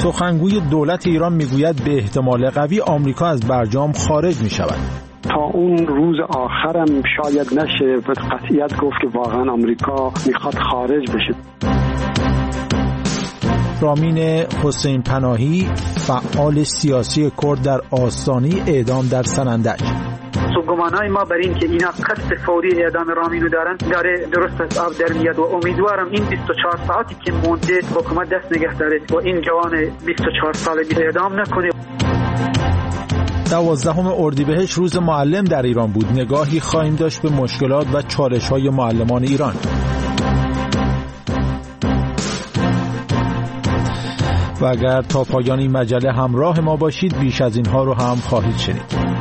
سخنگوی دولت ایران میگوید به احتمال قوی آمریکا از برجام خارج میشود. تا اون روز آخرم شاید نشه به قطعیت گفت که واقعا آمریکا میخواد خارج بشه. رامین حسین پناهی، فعال سیاسی کرد در آستانه اعدام در سنندج. گمانهای ما بر این که اینا قصد فوری اعدام رامینو دارن داره درست از آب در میاد و امیدوارم این 24 ساعتی که مونده حکومت دست نگه داره و این جوان 24 ساله اعدام نکنه. 12 اردیبهشت روز معلم در ایران بود. نگاهی خواهیم داشت به مشکلات و چالش‌های معلمان ایران. و اگر تا پایان این مجله همراه ما باشید بیش از اینها رو هم خواهید شنید.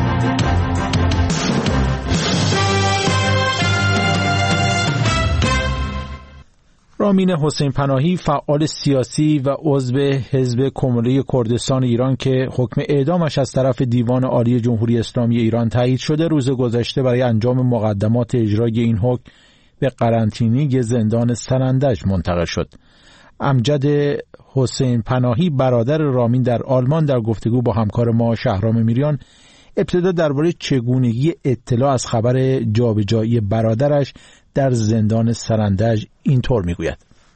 رامین حسین پناهی، فعال سیاسی و عضو حزب کمونی کردستان ایران که حکم اعدامش از طرف دیوان عالی جمهوری اسلامی ایران تایید شده، روز گذشته برای انجام مقدمات اجرای این حکم به قرنطینه زندان سنندج منتقل شد. امجد حسین پناهی، برادر رامین، در آلمان در گفتگو با همکار ما شهرام میریان ابتدا درباره چگونگی اطلاع از خبر جابجایی برادرش در زندان سنندج اینطور میگوید.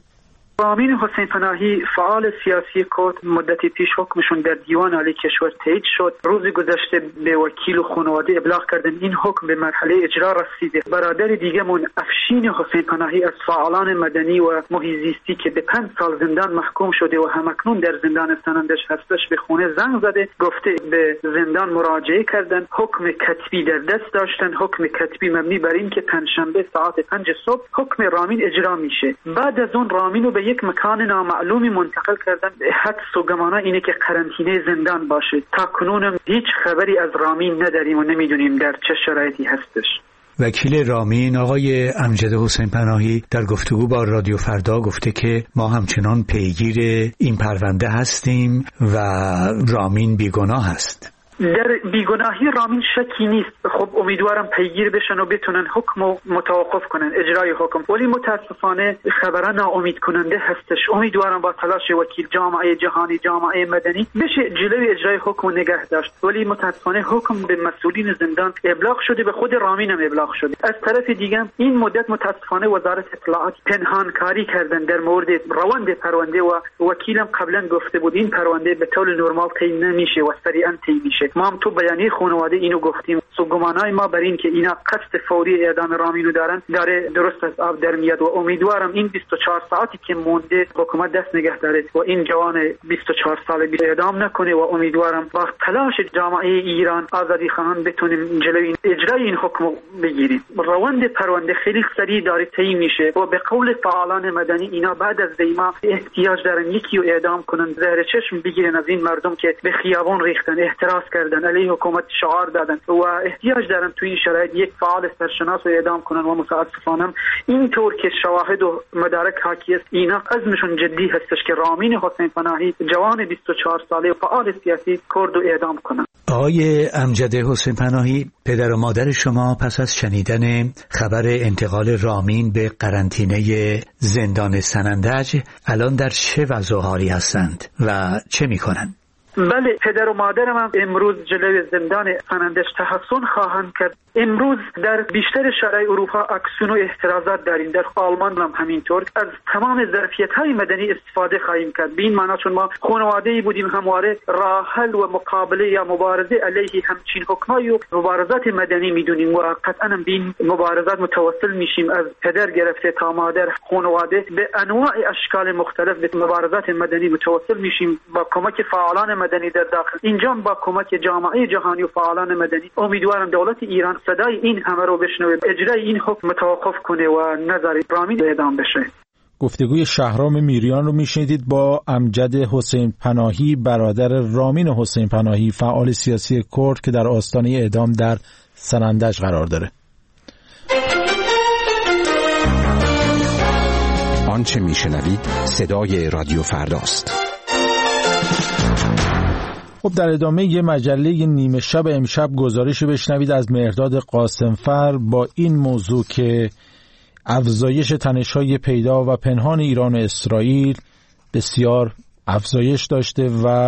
رامین حسین پناهی، فعال سیاسی کرد، مدتی پیش حکمشون در دیوان عالی کشور تایید شد. روز گذشته به وکیل و خانواده ابلاغ کردن این حکم به مرحله اجرا رسیده. برادر دیگه‌مون افشین حسین پناهی از فعالان مدنی و محیط زیستی که به 5 سال زندان محکوم شده و همکنون در زندان سنندج هستش، به خونه زنگ زده، گفته به زندان مراجعه کردن، حکم کتبی در دست داشتن، حکم کتبی مبنی بر این که پنجشنبه ساعت 5 صبح حکم رامین اجرا میشه. بعد از اون رامین رو به یک مکان نامعلومی منتقل کردن. حدس و گمانه اینه که قرنطینه زندان باشه. تا کنون هیچ خبری از رامین نداریم و نمیدونیم در چه شرایطی هستش. وکیل رامین آقای امجد حسین پناهی در گفتگو با رادیو فردا گفته که ما همچنان پیگیر این پرونده هستیم و رامین بیگناه است. در بیگناهی رامین شکی نیست. خب امیدوارم پیگیر بشن و بتونن حکم رو متوقف کنن، اجرای حکم. ولی متاسفانه خبرها ناامید کننده هستش. امیدوارم با تلاش وکیل، جامعه جهانی، جامعه مدنی بشه جلوی اجرای حکم نگه داشت. ولی متاسفانه حکم به مسئولین زندان ابلاغ شده، به خود رامین هم ابلاغ شده. از طرف دیگه این مدت متاسفانه وزارت اطلاعات پنهانکاری کردن در مورد روند پرونده و وکیلم قبلا گفته بود این پرونده به طور نرمال طی نمیشه و سریعا طی میشه. ما هم تو بیانیه خانواده اینو گفتیم. گمانهای ما بر این که اینا قصد فوری اعدام رامینو دارن داره درست از آب در میاد و امیدوارم این 24 ساعتی که مونده حکومت دست نگه داره و این جوان 24 ساله اعدام نکنه و امیدوارم با تلاش جامعه ایران آزادی خواهان بتونیم جلوی اجرای این حکم بگیریم. روند پرونده خیلی سریع داره طی میشه و به قول فعالان مدنی اینا بعد از دیما احتیاج دارن یکی رو اعدام کنن، زهر چشم بگیرن از این مردم که به خیابان ریختن، احتراز کردن، علیه حکومت شعار دادن و احتیاج دارن توی این شرایط یک فعال سرشناس رو اعدام کنن و متاسفانه اینطور که شواهد و مدارک حاکی است اینا عزمشون جدی هستش که رامین حسین پناهی جوان 24 ساله و فعال سیاسی کرد رو اعدام کنن. آقای امجد حسین پناهی، پدر و مادر شما پس از شنیدن خبر انتقال رامین به قرنطینه زندان سنندج الان در چه وضع و حالی هستند و چه میکنند؟ بله، پدر و مادرم هم امروز جلوی زندان سنندج تحصن خواهند کرد. امروز در بیشتر شهرهای اروپا اکسیون و احترازات داریم، در آلمان هم همینطور. از تمام ظرفیت‌های مدنی استفاده خواهیم کرد. به این معنی چون ما خانواده‌ای بودیم همواره راه حل و مقابله یا مبارزه علیه همچین حکمای و مبارزات مدنی میدونیم و قطعاً به این مبارزات متوسل میشیم. از پدر گرفته تا مادر، خانواده به انواع اشکال مختلف به مبارزات مدنی متوسل میشیم با کمک فعالان مدنی در داخل. اینجا با کمک جامعه جهانی و فعالان مدنی امیدوارم دولت ایران صدای این همه رو بشنوه، اجرای این حکم متوقف کنه و نظر رامین اعدام بشه. گفتگوی شهرام میریان رو میشنیدید با امجد حسین پناهی، برادر رامین حسین پناهی، فعال سیاسی کرد که در آستانه اعدام در سنندج قرار داره. آنچه میشنوید صدای رادیو فرداست. خب در ادامه یه مجله نیمه شب امشب گزارشی بشنوید از مهرداد قاسمفر با این موضوع که افزایش تنش‌های پیدا و پنهان ایران و اسرائیل بسیار افزایش داشته و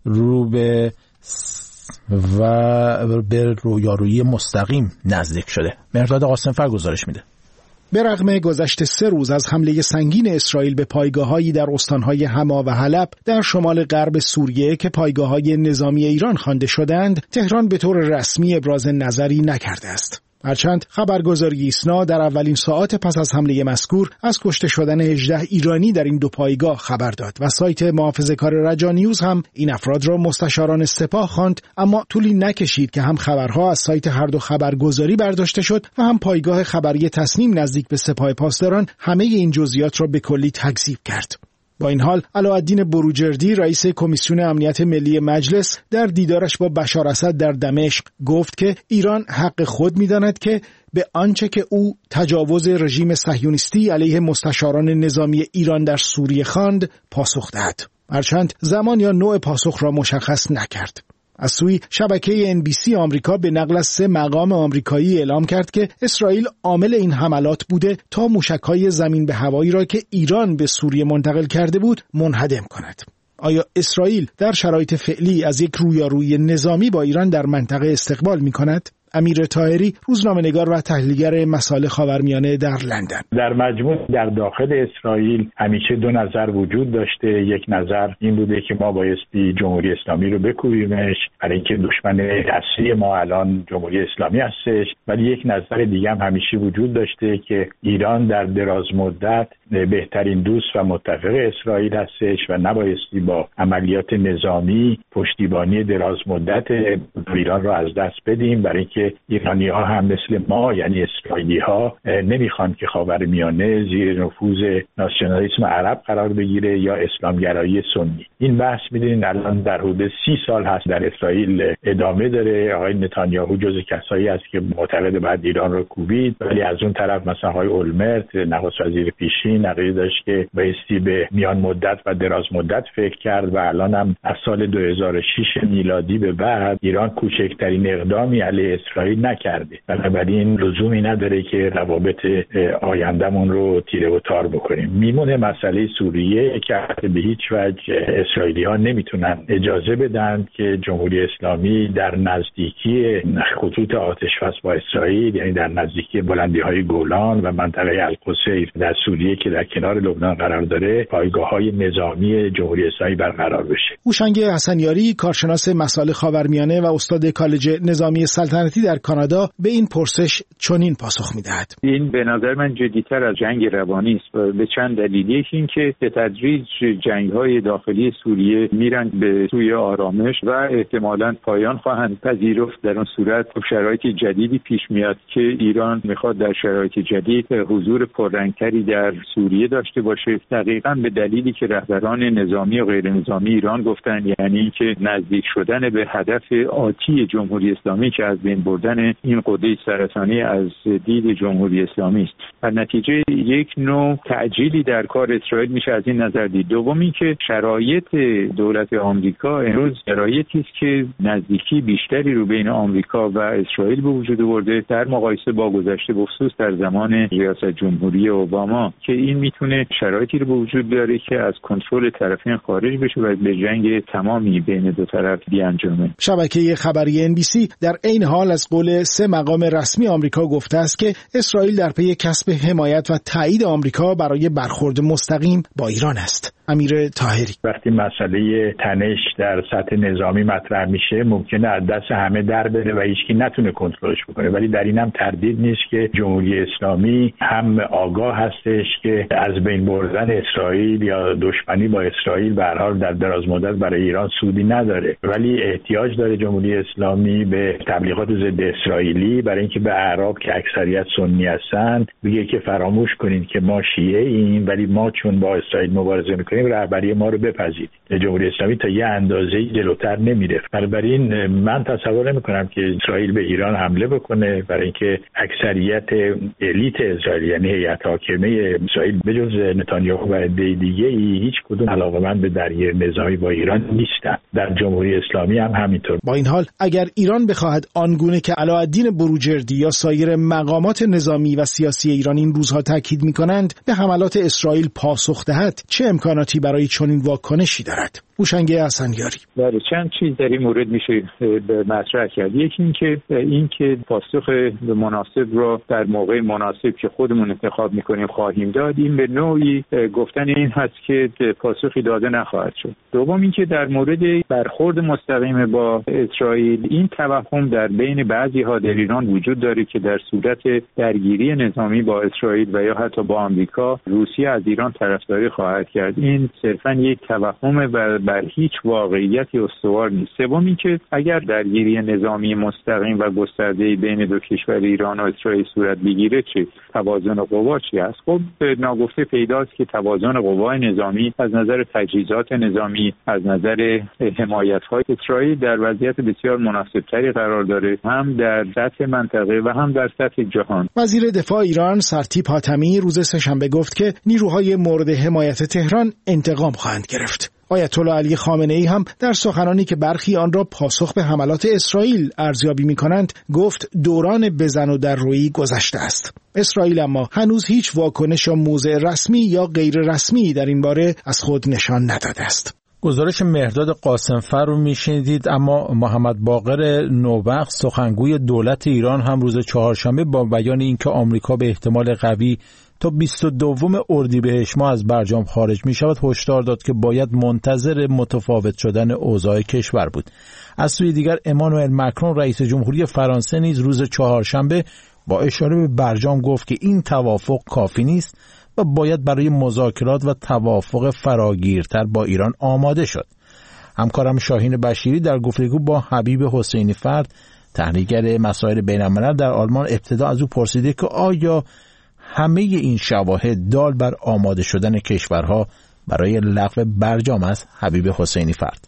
به رویارویی مستقیم نزدیک شده. مهرداد قاسم‌فر گزارش میده. به رغم گذشت 3 روز از حمله سنگین اسرائیل به پایگاه‌هایی در استان‌های حما و حلب در شمال غرب سوریه که پایگاه‌های نظامی ایران خوانده شدند، تهران به طور رسمی ابراز نظری نکرده است. هرچند خبرگزاری ایسنا در اولین ساعات پس از حمله مذکور از کشته شدن 18 ایرانی در این 2 پایگاه خبر داد و سایت محافظه‌کار رجا نیوز هم این افراد را مستشاران سپاه خواند، اما طولی نکشید که هم خبرها از سایت هر دو خبرگزاری برداشته شد و هم پایگاه خبری تصنیم نزدیک به سپاه پاسداران همه این جزئیات را به کلی تکذیب کرد. با این حال علاءالدین بروجردی رئیس کمیسیون امنیت ملی مجلس در دیدارش با بشار اسد در دمشق گفت که ایران حق خود می‌داند که به آنچه که او تجاوز رژیم صهیونیستی علیه مستشاران نظامی ایران در سوریه خواند پاسخ دهد، هرچند زمان یا نوع پاسخ را مشخص نکرد. از سوی شبکه NBC آمریکا به نقل از 3 مقام آمریکایی اعلام کرد که اسرائیل عامل این حملات بوده تا موشک‌های زمین به هوایی را که ایران به سوریه منتقل کرده بود منهدم کند. آیا اسرائیل در شرایط فعلی از یک رویارویی نظامی با ایران در منطقه استقبال می‌کند؟ امیر طاهری، روزنامه‌نگار و تحلیلگر مسائل خاورمیانه در لندن: در مجموع در داخل اسرائیل همیشه 2 نظر وجود داشته. یک نظر این بوده که ما بایستی جمهوری اسلامی رو بکوبیمش، برای اینکه دشمن اصلی ما الان جمهوری اسلامی هستش، ولی یک نظر دیگه هم همیشه وجود داشته که ایران در دراز مدت بهترین دوست و متفق اسرائیل هستش و نبایستی با عملیات نظامی پشتیبانی دراز مدت ایران را از دست بدیم، برای اینکه ایرانی‌ها هم مثل ما یعنی اسرائیلی‌ها نمیخوان که خاورمیانه زیر نفوذ ناسیونالیسم عرب قرار بگیره یا اسلامگرایی سنی. این بحث می‌دونین الان در حدود 30 سال هست در اسرائیل ادامه داره. آقای نتانیاهو جزو کسایی است که معتقد بعد ایران رو کوبید، ولی از اون طرف مثلا آقای اولمرت نخست وزیر پیشین عقیده داشت که بایستی به میان مدت و دراز مدت فکر کرد و الان هم از سال 2006 میلادی به بعد ایران کوچکترین اقدامی علیه اسرائیل نکرده. بنابراین لزومی نداره که روابط آیندهمون رو تیره و تار بکنیم. میمونه مسئله سوریه که به هیچ وجه اسرائیلی‌ها نمیتونن اجازه بدن که جمهوری اسلامی در نزدیکی خطوط آتش‌بس با اسرائیل، یعنی در نزدیکی بلندی‌های گولان و منطقه القصیر در سوریه که در کنار لبنان قرار داره، پایگاه‌های نظامی جمهوری اسلامی برقرار بشه. هوشنگ حسنیاری، کارشناس مسائل خاورمیانه و استاد کالج نظامی سلطنتی در کانادا، به این پرسش چنین پاسخ می‌دهد: این به نظر من جدی‌تر از جنگ روانی است و به چند دلیل. یکی این که به تدریج جنگ‌های داخلی سوریه میرن به سوی آرامش و احتمالاً پایان خواهند پذیرفت. در اون صورت شرایط جدیدی پیش میاد که ایران میخواد در شرایط جدید حضور پررنگتری در سوریه داشته باشه، دقیقاً به دلیلی که رهبران نظامی و غیر نظامی ایران گفتن، یعنی اینکه نزدیک شدن به هدف آتی جمهوری اسلامی که از بین بردن این قده سرطانی از دید جمهوری اسلامی است. در نتیجه یک نوع تعجیلی در کار اسرائیل میشه از این نظر دید. دومی که شرایط دولت آمریکا امروز شرایطی است که نزدیکی بیشتری رو بین آمریکا و اسرائیل به وجود آورده در مقایسه با گذشته، بخصوص در زمان ریاست جمهوری اوباما، که این میتونه شرایطی رو به وجود بیاره که از کنترل طرفین خارج بشه و به جنگ تمامی بین دو طرف بیانجامه. شبکه خبری NBC در عین حال از قول 3 مقام رسمی آمریکا گفته است که اسرائیل در پی کسب حمایت و تایید آمریکا برای برخورد مستقیم با ایران است. امیر طاهری: وقتی مسئله تنش در سطح نظامی مطرح میشه ممکنه از دست همه در بره و هیچکی نتونه کنترلش بکنه، ولی در این هم تردید نیست که جمهوری اسلامی هم آگاه هستش که از بین بردن اسرائیل یا دشمنی با اسرائیل به هر حال در دراز مدت برای ایران سودی نداره، ولی احتیاج داره جمهوری اسلامی به تبلیغات ضد اسرائیلی برای اینکه به اعراب که اکثریت سنی هستند بگه که فراموش کنین که ما شیعه ایم، ولی ما چون با اسرائیل مبارزه میکنیم رهبری ما رو بپذیرید. جمهوری اسلامی تا یه اندازه‌ای جلوتر نمیره. بنابراین من تصور نمی‌کنم که اسرائیل به ایران حمله بکنه، برای اینکه اکثریت الیت اسرائیل یعنی هیئت حاکمه اسرائیل به جز نتانیاهو و عده دیگه‌ای هیچ کدوم علاقه‌مند به درگیری نظامی با ایران نیستن. در جمهوری اسلامی هم همینطور. با این حال اگر ایران بخواهد آنگونه که علاءالدین بروجردی یا سایر مقامات نظامی و سیاسی ایران این روزها تاکید می‌کنند به حملات اسرائیل پاسخ دهد، چه امکاناتی تبیاناتی برای چنین واکنشی دارد. هوشنگ حسنیاری: بله، چند چیز در این مورد میشه به مطرح کرد. یکی این که پاسخ مناسب را در موقع مناسب که خودمون انتخاب میکنیم خواهیم داد، این به نوعی گفتن این هست که پاسخی داده نخواهد شد. دوم اینکه در مورد برخورد مستقیم با اسرائیل، این توهم در بین بعضی ها در ایران وجود داره که در صورت درگیری نظامی با اسرائیل و یا حتی با آمریکا، روسیه از ایران طرفداری خواهد کرد. این صرفاً یک توهمه و بر هیچ واقعیتی استوار نیست. سوم اینکه اگر درگیری نظامی مستقیم و گسترده بین دو کشور ایران و اسرائیل صورت بگیره، چه توازن قوا چی است؟ خب ناگفته پیداست که توازن قوای نظامی از نظر تجهیزات نظامی، از نظر حمایت‌های اسرائیل در وضعیت بسیار مناسب‌تری قرار داره، هم در سطح منطقه و هم در سطح جهان. وزیر دفاع ایران سرتیپ حاتمی روز سه‌شنبه گفت که نیروهای مورد حمایت تهران انتقام خواهند گرفت. آیت الله علی خامنه‌ای هم در سخنانی که برخی آن را پاسخ به حملات اسرائیل ارزیابی می‌کنند گفت دوران بزن و در رویی گذشته است. اسرائیل اما هنوز هیچ واکنش یا موضع رسمی یا غیر رسمی در این باره از خود نشان نداده است. گزارش مهرداد قاسمفر رو میشنیدید. اما محمد باقر نوبخت سخنگوی دولت ایران هم روز چهارشنبه با بیان اینکه آمریکا به احتمال قوی تا 22 اردیبهشت ماه از برجام خارج می شود هشدار داد که باید منتظر متفاوت شدن اوضاع کشور بود. از سوی دیگر امانوئل مکرون رئیس جمهوری فرانسه نیز روز چهارشنبه با اشاره به برجام گفت که این توافق کافی نیست و باید برای مذاکرات و توافق فراگیرتر با ایران آماده شد. همکارم شاهین بشیری در گفتگو با حبیب حسینی فرد، تحلیلگر مسائل بین‌الملل در آلمان، ابتدا از او پرسیده که آیا همه این شواهد دال بر آماده شدن کشورها برای لغو برجام است؟ حبیب حسینی فرد: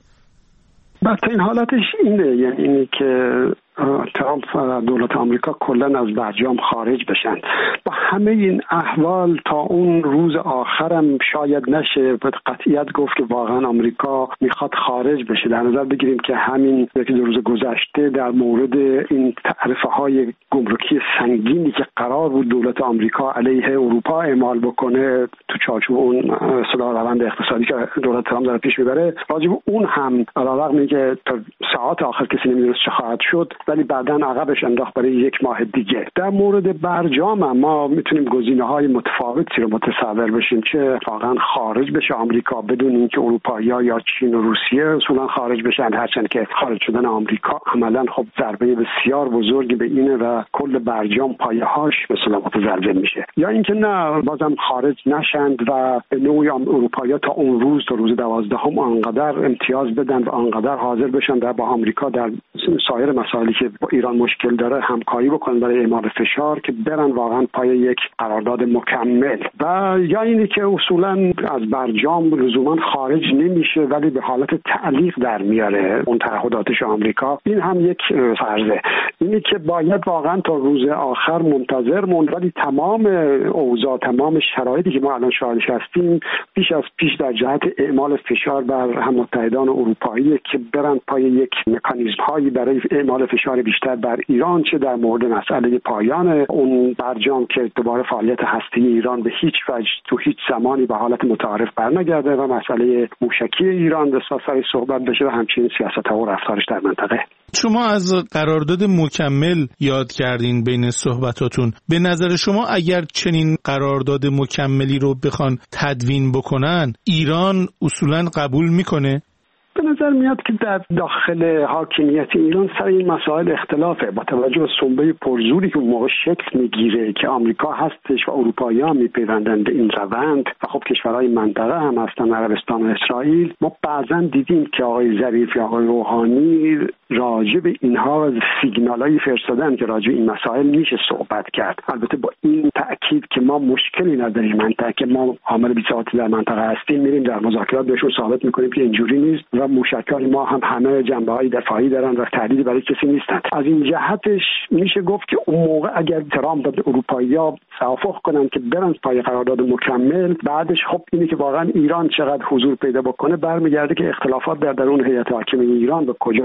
بدترین حالتش اینه، یعنی اینی که ترامپ و دولت آمریکا کلا از برجام خارج بشن. با همه این احوال تا اون روز آخرم شاید نشه به قطعیت گفت که واقعا آمریکا میخواد خارج بشه. در نظر بگیریم که همین یکی دو روز گذشته در مورد این تعرفه های گمرکی سنگینی که قرار بود دولت آمریکا علیه اروپا اعمال بکنه تو چارچوب اون اصطلاح روند اقتصادی که دولت ترامپ داره پیش میبره، راجع به اون هم علاوه اینکه تا ساعات آخر کسی نمیدونست چه خواهد شد، ولی بعداً عقبش انداخت برای یک ماه دیگه. در مورد برجام ما میتونیم گزینه‌های متفاوتی رو متصور بشیم، چه واقعا خارج بشه آمریکا بدون اینکه اروپایی‌ها یا چین و روسیه اصولا خارج بشن، هرچند که خارج شدن آمریکا عملاً خب ضربه بسیار بزرگی به اینه و کل برجام پایه‌هاش مثلا متزلزل میشه، یا اینکه نه بازم خارج نشند و به نوعی اروپایی‌ها تا اون روز تا روز 12 آنقدر امتیاز بدن و آنقدر حاضر بشن در با آمریکا در سایر مسائلی که با ایران مشکل داره همکاری بکنن برای اعمال فشار که برن واقعا پای یک قرارداد مکمل، و یا اینی که اصولا از برجام لزوما خارج نمیشه ولی به حالت تعلیق در میاره اون تعهداتش آمریکا. این هم یک فرضه، اینی که باید واقعا تا روز آخر منتظر موند، ولی تمام اوضاع تمام شرایطی که ما الان شاهدش هستیم پیش از پیش در جهت اعمال فشار بر هم متحدان اروپایی که برن پای یک مکانیزم هایی برای اعمال فشار بیشتر بر ایران، چه در مورد مسئله پایان اون برجام که دوباره فعالیت هستی ایران به هیچ وجه تو هیچ زمانی به حالت متعارف برنگرده و مسئله موشکی ایران به سر صحبت بشه و همچنین سیاست‌ها و رفتارش در منطقه. شما از قرارداد مکمل یاد کردین بین صحبتاتون. به نظر شما اگر چنین قرارداد مکملی رو بخوان تدوین بکنن، ایران اصولاً قبول میکنه؟ به نظر میاد که در داخل حاکمیت ایران سر این مسائل اختلافه، با توجه به سنبه پرزوری که اون موقع شکل میگیره که آمریکا هستش و اروپایی‌ها میپیوندن به این روند و خب کشورهای منطقه هم هستن، عربستان و اسرائیل. ما بعضا دیدیم که آقای ظریف یا آقای روحانی راجع به اینها سیگنالایی فرستادن که راجع به این مسائل میشه صحبت کرد، البته با این تاکید که ما مشکلی نداریم، منطقه که ما عامل بی‌ثباتی در منطقه هستیم، میریم در مذاکرات بهشون ثابت میکنیم که اینجوری نیست و موشک‌های ما هم همه جنبه‌های دفاعی دارن و تهدیدی برای کسی نیستن. از این جهتش میشه گفت که اون موقع اگر ترامپ و اروپایی‌ها توافق کنن که برن پای قرارداد مکمل، بعدش خب اینه که واقعا ایران چقدر حضور پیدا بکنه برمیگرده که اختلافات در درون هیئت حاکمه ایران به کجا برسه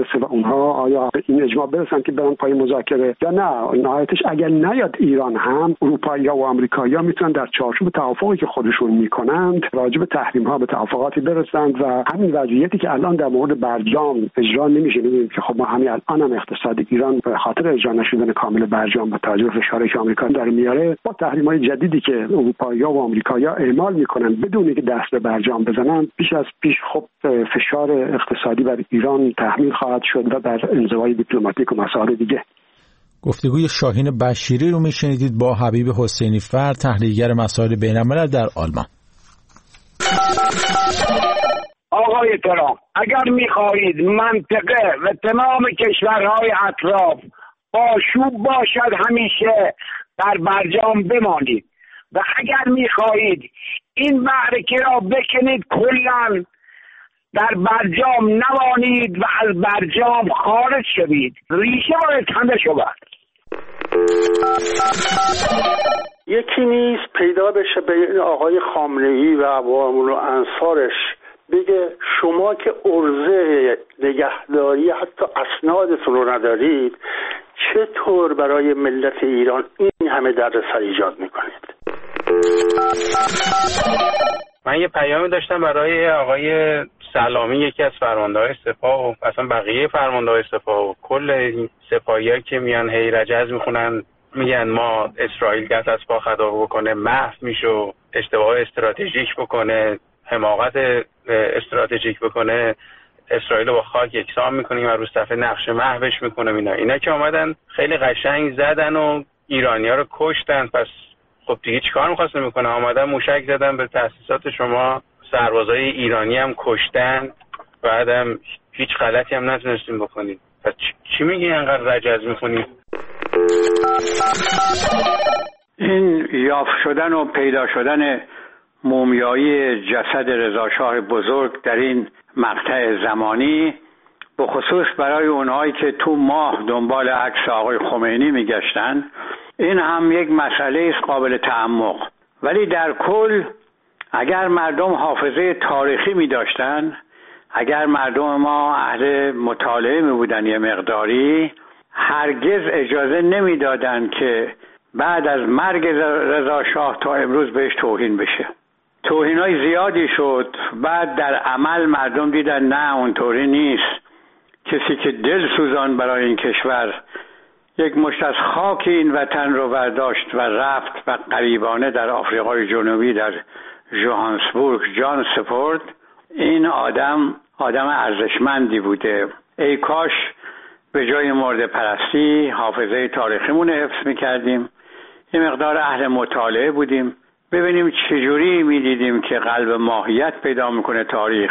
برسه و اونها آیا به این اجماع برسن که برن پای مذاکره یا نه. نهایتش اگر نیاد ایران هم اروپایی‌ها و آمریکایی‌ها میتونن در چارچوب توافقی که خودشون میکنند راجع به تحریم‌ها به توافقاتی برسند و همین وضعیتی که الان در مورد برجام اجرا نمیشه، می‌بینیم که خب ما همین الان هم اقتصاد ایران به خاطر اجرا نشدن کامل برجام با توجه به فشاری که آمریکا داره میاره با تحریم‌های جدیدی که اروپایی‌ها و آمریکایی‌ها اعمال میکنن بدون اینکه دست به برجام بزنن بیش از پیش خب فشار اقتصادی بر ایران تحمیل خواهد شد و در انزوای دیپلماتیک و مسائل دیگه. گفتگوی شاهین بشیری رو میشنیدید با حبیب حسینی فر، تحلیلگر مسائل بین‌الملل در آلمان. آقای ترامپ، اگر می‌خواهید منطقه و تمام کشورهای اطراف آشوب باشد همیشه در برجام بمانید و اگر می‌خواهید این معرکه را بکنید کلاً در برجام نمانید و از برجام خارج شوید. ریشه باید کنده شود. یکی نیست پیدا بشه به آقای خامنه‌ای و عوام و انصارش بگه شما که عرضه نگهداری حتی اسنادتون رو ندارید چطور برای ملت ایران این همه دردسر ایجاد میکنید؟ من یه پیامی داشتم برای آقای سلامی، یکی از فرمانده‌های سپاه و اصلا بقیه فرمانده‌های سپاه و کل این سپاهی‌ها که میان هی رجز میخونن میگن ما اسرائیل دست از پا خطا بکنه محو میشه، اشتباه استراتژیک بکنه، حماقت استراتژیک بکنه، اسرائیل رو با خاک یکسان میکنیم و رو صفحه نقشه محوش میکنه. اینا که اومدن خیلی قشنگ زدن و ایرانی‌ها رو کشتن، پس خب دیگه چیکار می‌خواستن میکنه؟ اومدن موشک زدن به تأسیسات شما، سربازای ایرانی هم کشتن، بعدم هیچ غلطی هم نتونستیم بکنید. پس چی میگی انقدر رجز میکنی؟ این یافت شدن و پیدا شدن مومیایی جسد رضاشاه بزرگ در این مقطع زمانی به خصوص برای اونهایی که تو ماه دنبال عکس آقای خمینی میگشتن، این هم یک مسئله است قابل تعمق. ولی در کل اگر مردم حافظه تاریخی می داشتن، اگر مردم ما اهل مطالعه می بودن یه مقداری، هرگز اجازه نمی دادن که بعد از مرگ رضا شاه تا امروز بهش توهین بشه. توهینای زیادی شد، بعد در عمل مردم دیدن نه اونطوری نیست. کسی که دل سوزان برای این کشور یک مشت از خاک این وطن رو برداشت و رفت و غریبانه در آفریقای جنوبی در ژوهانسبورگ جان سپرد، این آدم ارزشمندی بوده. ای کاش به جای مورد پرستی حافظه تاریخیمون حفظ میکردیم، یه مقدار اهل مطالعه بودیم، ببینیم چجوری میدیدیم که قلب ماهیت پیدا میکنه تاریخ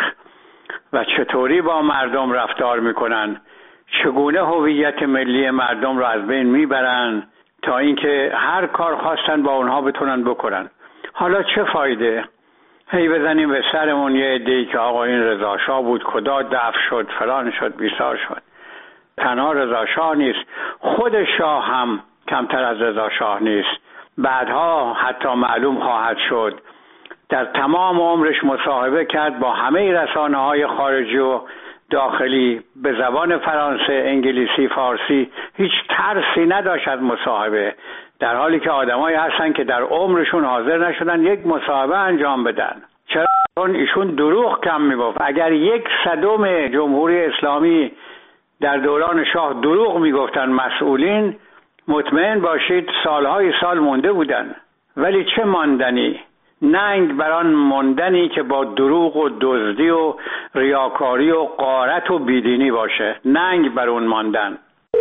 و چطوری با مردم رفتار میکنن، چگونه هویت ملی مردم رو از بین میبرن تا اینکه هر کار خواستن با اونها بتونن بکنن. حالا چه فایده؟ هی بزنیم به سرمون یه عده‌ای که آقا این رضا شاه بود، کدا دفع شد، فلان شد، بیسار شد. تنها رضا شاه نیست، خود شاه هم کمتر از رضا شاه نیست. بعدها حتی معلوم خواهد شد در تمام عمرش مصاحبه کرد با همه رسانه‌های خارجی و داخلی به زبان فرانسه، انگلیسی، فارسی، هیچ ترسی نداشت از مصاحبه، در حالی که آدمایی هستن که در عمرشون حاضر نشدن یک مصاحبه انجام بدن. چرا؟ چون ایشون دروغ کم میگفت. اگر 1/100 جمهوری اسلامی در دوران شاه دروغ میگفتن مسئولین، مطمئن باشید سالهای سال مونده بودن. ولی چه ماندنی؟ ننگ بران ماندنی که با دروغ و دزدی و ریاکاری و غارت و بیدینی باشه. ننگ بر اون ماندن.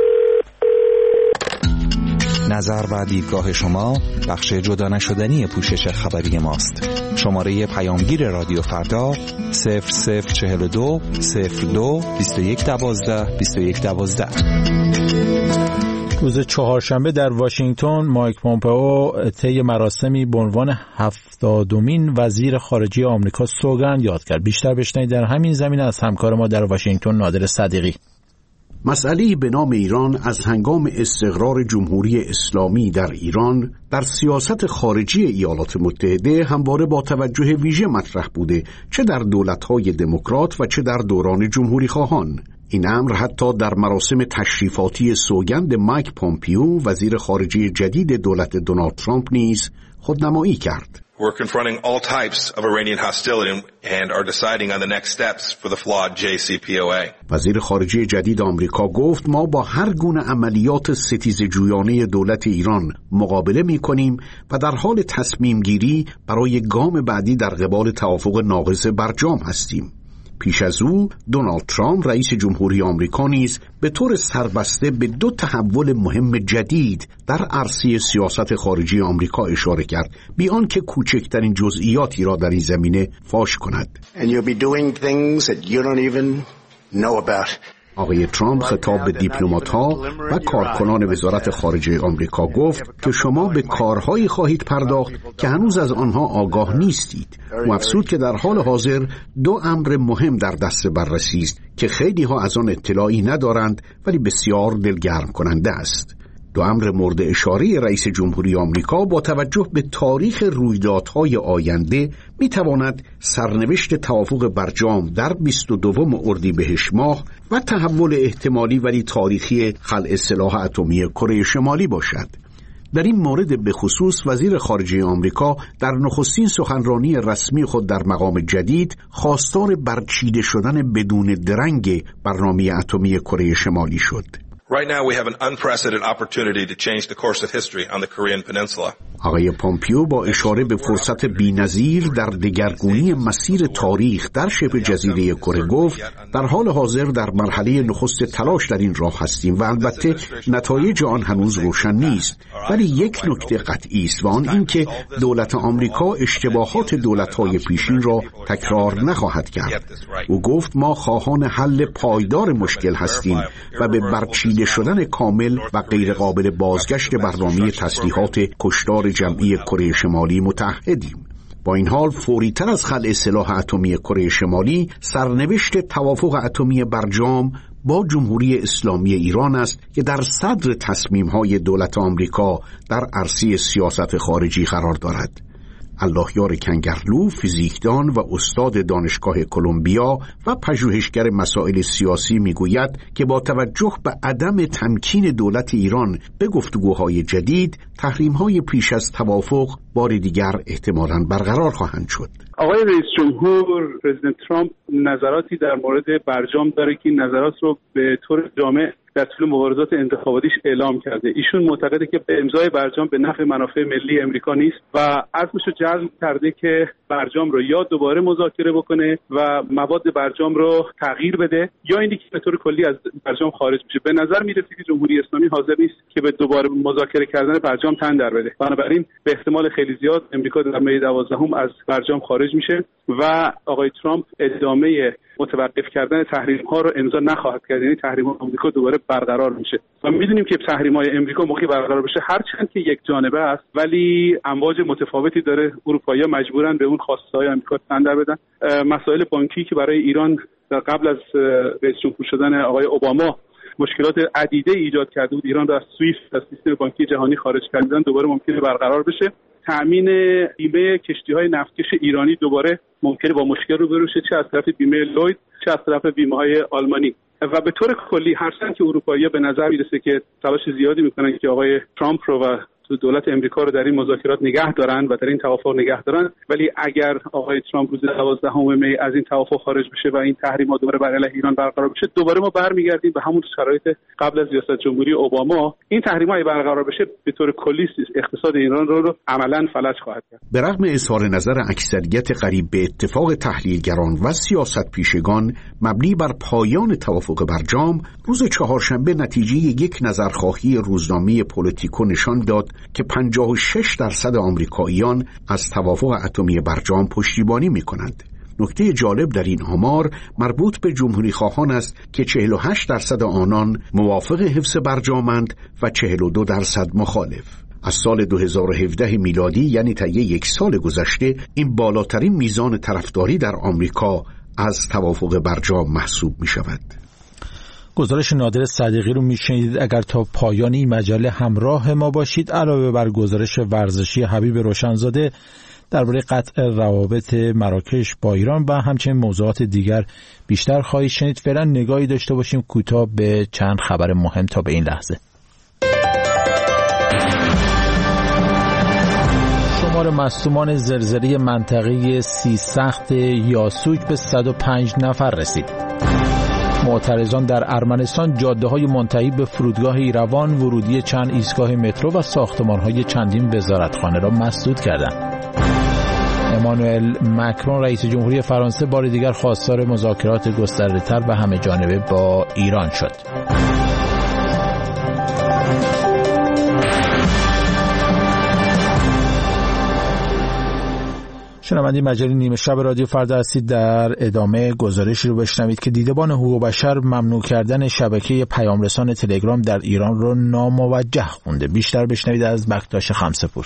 نظر و دیدگاه شما بخش جدا نشدنی پوشش خبری ماست. شماره پیامگیر رادیو فردا 0042 02 21 12 21 12. روز چهارشنبه در واشنگتن مایک پومپئو طی مراسمی به عنوان 70مین وزیر خارجه آمریکا سوگند یاد کرد. بیشتر بشنوید در همین زمینه از همکار ما در واشنگتن نادر صدیقی. مسئله به نام ایران از هنگام استقرار جمهوری اسلامی در ایران در سیاست خارجی ایالات متحده همواره با توجه ویژه مطرح بوده، چه در دولت‌های دموکرات و چه در دوران جمهوری خواهان. این امر حتی در مراسم تشریفاتی سوگند مایک پومپیو وزیر خارجه جدید دولت دونالد ترامپ نیز خودنمایی کرد. We're confronting all types of Iranian hostility and are deciding on the next steps for the flawed JCPOA. وزیر خارجه جدید آمریکا گفت ما با هر گونه عملیات ستیزجویانه دولت ایران مقابله می‌کنیم و در حال تصمیم گیری برای گام بعدی در قبال توافق ناقص برجام هستیم. پیش از او دونالد ترامپ رئیس جمهوری آمریکا نیز به طور سربسته به 2 تحول مهم جدید در عرصه سیاست خارجی آمریکا اشاره کرد، بی آنکه کوچکترین جزئیاتی را در این زمینه فاش کند. آقای ترامپ خطاب به دیپلمات‌ها و کارکنان وزارت خارجه آمریکا گفت که شما به کارهایی خواهید پرداخت که هنوز از آنها آگاه نیستید. او افزود که در حال حاضر 2 امر مهم در دست بررسی است که خیلی ها از آن اطلاعی ندارند ولی بسیار دلگرم کننده است. 2 امر مورد اشاره رئیس جمهوری آمریکا با توجه به تاریخ رویدادهای آینده میتواند سرنوشت توافق برجام در 22 اردیبهشت ماه و تحول احتمالی ولی تاریخی خلع سلاح اتمی کره شمالی باشد. در این مورد به خصوص وزیر خارجه آمریکا در نخستین سخنرانی رسمی خود در مقام جدید خواستار برچیده شدن بدون درنگ برنامه اتمی کره شمالی شد. Right now we have an unprecedented opportunity to change the course of history on the Korean Peninsula. آقای پومپیو با اشاره به فرصت بی‌نظیر در دگرگونی مسیر تاریخ در شبه جزیره کره گفت در حال حاضر در مرحله نخست تلاش در این راه هستیم و البته نتایج آن هنوز روشن نیست، ولی یک نکته قطعی است و آن این که دولت آمریکا اشتباهات دولت‌های پیشین را تکرار نخواهد کرد. او گفت ما خواهان حل پایدار مشکل هستیم و به برچیده شدن کامل و غیر قابل بازگشت برنامه تسلیحات کشتار جمعی کره شمالی متحدیم. با این حال فوری‌تر از خلع سلاح اتمی کره شمالی سرنوشت توافق اتمی برجام با جمهوری اسلامی ایران است که در صدر تصمیم‌های دولت آمریکا در عرصه سیاست خارجی قرار دارد. اللهیار کنگرلو، فیزیکدان و استاد دانشگاه کلمبیا و پژوهشگر مسائل سیاسی میگوید که با توجه به عدم تمکین دولت ایران به گفتگوهای جدید، تحریم‌های پیش از توافق بار دیگر احتمالاً برقرار خواهند شد. آقای رئیس جمهور پرزیدنت ترامپ نظراتی در مورد برجام داره که این نظرات رو به طور جامع در طول مبارزات انتخاباتیش اعلام کرده. ایشون معتقده که به امضای برجام به نفع منافع ملی امریکا نیست و عزمش رو جزم کرده که برجام رو یا دوباره مذاکره بکنه و مواد برجام رو تغییر بده یا اینکه به طور کلی از برجام خارج بشه. به نظر میرسه که جمهوری اسلامی حاضر نیست که به دوباره مذاکره کردن برجام تن در بده. بنابراین به احتمال خیلی زیاد امریکا در می 12 از برجام خارج میشه و آقای ترامپ ادامه متوقف کردن تحریم‌ها رو امضا نخواهد کرد. یعنی تحریم‌های آمریکا دوباره برقرار میشه. و می‌دونیم که تحریم‌های امریکا موقعی برقرار بشه هرچند که یک جانبه است ولی امواج متفاوتی داره. اروپایی‌ها مجبورن به اون خواسته‌های آمریکا تن در بدن. مسائل بانکی که برای ایران در قبل از رئیس جمهور شدن آقای اوباما مشکلات عدیده ایجاد کرده بود، ایران را از سویفت از سیستم بانکی جهانی خارج کردن دوباره ممکنه برقرار بشه. تأمین بیمه کشتی‌های نفتکش ایرانی دوباره ممکنه با مشکل روبرو شه، چه از طرف بیمه لوید چه از طرف بیمه‌های آلمانی. و به طور کلی هرچند که اروپایی‌ها به نظر میرسه که تلاش زیادی میکنن که آقای ترامپ رو و دولت امریکا رو در این مذاکرات نگه دارن و در این توافق نگه دارن، ولی اگر آقای ترامپ روز 12 می از این توافق خارج بشه و این تحریم‌ها دوباره بر علیه ایران برقرار بشه، دوباره ما برمیگردیم به همون شرایط قبل از ریاست جمهوری اوباما. این تحریم‌ها برقرار بشه به طور کلی اقتصاد ایران رو عملاً فلج خواهد کرد. به رغم اظهار نظر اکثریت قریب به اتفاق تحلیلگران و سیاست پیشگان مبنی بر پایان توافق برجام، روز چهارشنبه نتیجه یک نظرخواهی روزنامه پولیتیکو نشان داد که 56% آمریکاییان از توافق اتمی برجام پشتیبانی می‌کنند. نکته جالب در این آمار مربوط به جمهوری خواهان است که 48% آنان موافق حفظ برجامند و 42% مخالف. از سال 2017 میلادی یعنی طی یک سال گذشته این بالاترین میزان طرفداری در آمریکا از توافق برجام محسوب می‌شود. گزارش نادر صدیقی رو میشنید. اگر تا پایان این مجله همراه ما باشید، علاوه بر گزارش ورزشی حبیب روشنزاده، درباره قطع روابط مراکش با ایران و همچنین موضوعات دیگر بیشتر خواهید شنید. فعلا نگاهی داشته باشیم کوتاه به چند خبر مهم تا به این لحظه. شمار مصدومان زلزله منطقه سیستخت یاسوج به 105 نفر رسید. معترضان در ارمنستان جاده‌های منتهی به فرودگاه ایروان، ورودی چند ایستگاه مترو و ساختمان‌های چندین وزارتخانه را مسدود کردند. امانوئل مکرون رئیس جمهوری فرانسه بار دیگر خواستار مذاکرات گسترده‌تر و همه‌جانبه با ایران شد. شنونده مجله نیمه شب رادیو فردا هستید. در ادامه گزارشی رو بشنوید که دیدبان حقوق بشر ممنوع کردن شبکه پیامرسان تلگرام در ایران رو ناموجه خونده. بیشتر بشنوید از بکتاش خمسه‌پور.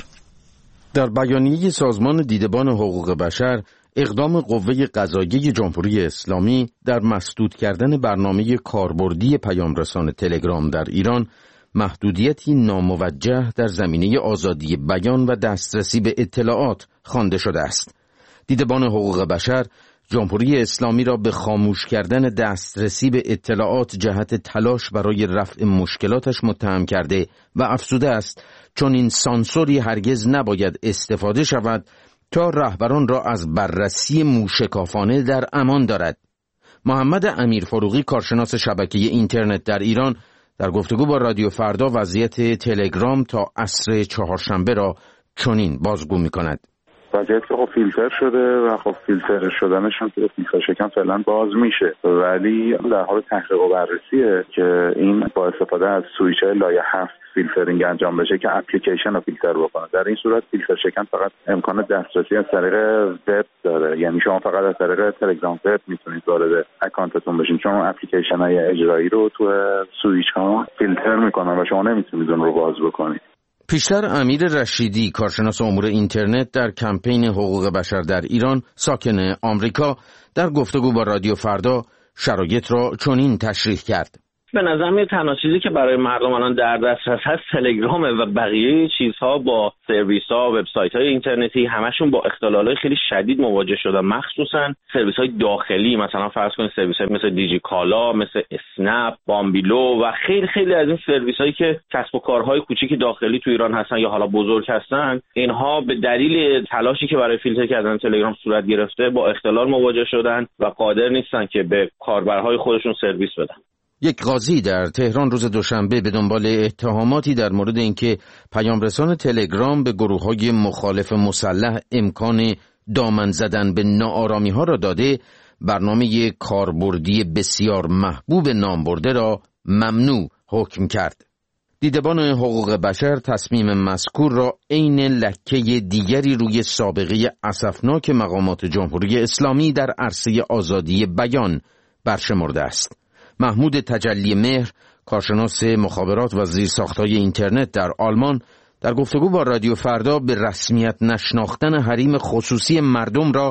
در بیانیه سازمان دیدبان حقوق بشر، اقدام قوه قضاییه جمهوری اسلامی در مسدود کردن برنامه کاربردی پیامرسان تلگرام در ایران محدودیتی ناموجه در زمینه آزادی بیان و دسترسی به اطلاعات خوانده شده است. دیدبان حقوق بشر جمهوری اسلامی را به خاموش کردن دسترسی به اطلاعات جهت تلاش برای رفع مشکلاتش متهم کرده و افزوده است چون این سانسوری هرگز نباید استفاده شود تا رهبران را از بررسی موشکافانه در امان دارد. محمد امیرفروغی، کارشناس شبکه اینترنت در ایران، در گفتگو با رادیو فردا وضعیت تلگرام تا عصر چهارشنبه را چنین بازگو می‌کند. وضعیت که خب فیلتر شده و خب فیلتر شدنش هم که فیلتر شکن فعلا باز میشه، ولی در حال تحقیق و بررسیه که این با استفاده از سویچ‌های لایه 7 فیلترینگ انجام بشه که اپلیکیشن رو فیلتر بکنه. در این صورت فیلتر شکن فقط امکان دسترسی از طریق وب داره، یعنی شما فقط از طریق تلگرام وب میتونید وارد اکانتتون بشین، چون اپلیکیشن‌های اجرایی رو تو سویچ‌ها فیلتر میکنن و شما نمیتونید اون رو باز بکنید. پیشتر امیر رشیدی، کارشناس امور اینترنت در کمپین حقوق بشر در ایران، ساکن آمریکا، در گفتگو با رادیو فردا شرایط را چنین تشریح کرد. به نظر میاد تنها چیزی که برای مردم الان در دسترس هست تلگرامه و بقیه چیزها با سرویس‌ها، وبسایت‌های اینترنتی همشون با اختلالات خیلی شدید مواجه شدن، مخصوصا سرویس‌های داخلی، مثلا فرض کنید سرویس‌های مثل دیجی کالا، مثل اسنپ، بامبیلو و خیلی از این سرویس‌هایی که کسب و کارهای کوچیک داخلی تو ایران هستن یا حالا بزرگ هستن، اینها به دلیل تلاشی که برای فیلتر کردن تلگرام صورت گرفته با اختلال مواجه شدن و قادر نیستن که به کاربرهای خودشون سرویس بدن. یک قاضی در تهران روز دوشنبه به دنبال اتهاماتی در مورد اینکه پیامرسان تلگرام به گروه‌های مخالف مسلح امکان دامن زدن به ناآرامی‌ها را داده، برنامه کاربردی بسیار محبوب نامبرده را ممنوع حکم کرد. دیدبان حقوق بشر تصمیم مذکور را عین لکه دیگری روی سابقه اسفناک مقامات جمهوری اسلامی در عرصه آزادی بیان برشمرده است. محمود تجلی مهر، کارشناس مخابرات و زیرساخت‌های اینترنت در آلمان، در گفتگو با رادیو فردا به رسمیت نشناختن حریم خصوصی مردم را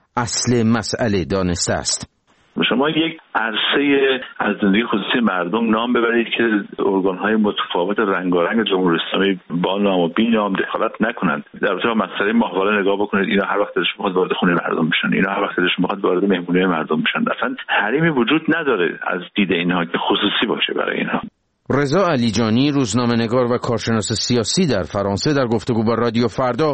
اصل مسئله دانسته است. شما یک عرصه از زندگی خصوصی مردم نام ببرید که ارگان‌های متفاوت رنگارنگ جمهوری اسلامی با نام و بی نام دخالت نکنند. در رابطه با مسئله ماهواره نگاه بکنید، اینا هر وقت دلش می‌خواد وارد خونه مردم بشن، اینا هر وقت دلش می‌خواد وارد مهمونی مردم بشن. اصلا حریمی وجود نداره از دید اینها که خصوصی باشه برای اینها. رضا علیجانی، روزنامه‌نگار و کارشناس سیاسی در فرانسه، در گفتگو با رادیو فردا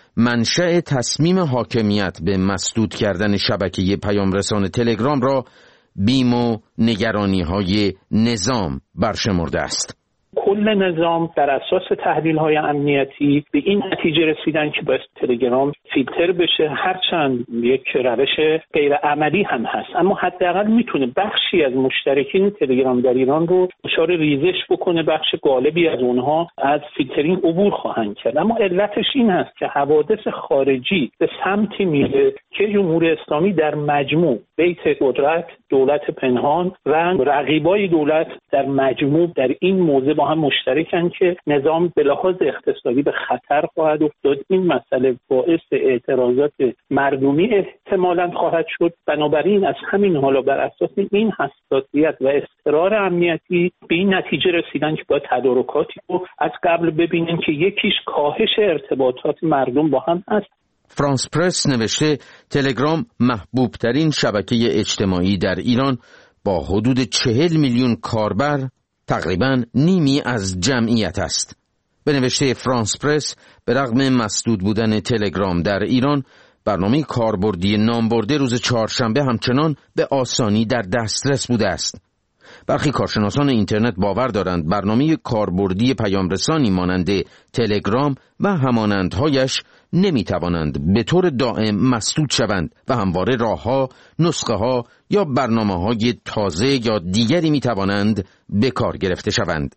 منشأ تصمیم حاکمیت به مسدود کردن شبکه پیامرسان تلگرام را بیم و نگرانی‌های نظام برشمرده است. کل نظام در اساس تحلیل‌های امنیتی به این نتیجه رسیدن که باید تلگرام فیلتر بشه، هرچند یک روش غیر عملی هم هست، اما حداقل میتونه بخشی از مشترکین تلگرام در ایران رو دچار ریزش بکنه، بخش غالبی از اونها از فیلترینگ عبور خواهند کرد. اما علتش این هست که حوادث خارجی به سمتی میره که جمهوری اسلامی در مجموع بیت قدرت، دولت پنهان و رقیبای دولت در مجموع در این موضوع با هم مشترکن که نظام به لحاظ اقتصادی به خطر خواهد افتاد. این مسئله باعث اعتراضات مردمی احتمالاً خواهد شد. بنابراین از همین حالا بر اساس این حساسیت و اصرار امنیتی به این نتیجه رسیدن که باید تدارکاتی رو از قبل ببینن که یکیش کاهش ارتباطات مردم با هم هست. فرانس پرس نوشته تلگرام محبوب ترین شبکه اجتماعی در ایران با حدود 40 میلیون کاربر تقریباً نیمی از جمعیت است. به نوشته فرانس پرس به رغم مسدود بودن تلگرام در ایران، برنامه کاربردی نامبرده روز چهارشنبه همچنان به آسانی در دسترس بوده است. برخی کارشناسان اینترنت باور دارند برنامه کاربردی پیامرسانی مانند تلگرام و همانندهایش نمیتوانند به طور دائم مسدود شوند و همواره راهها، نسخه‌ها یا برنامه‌های تازه یا دیگری میتوانند به کار گرفته شوند.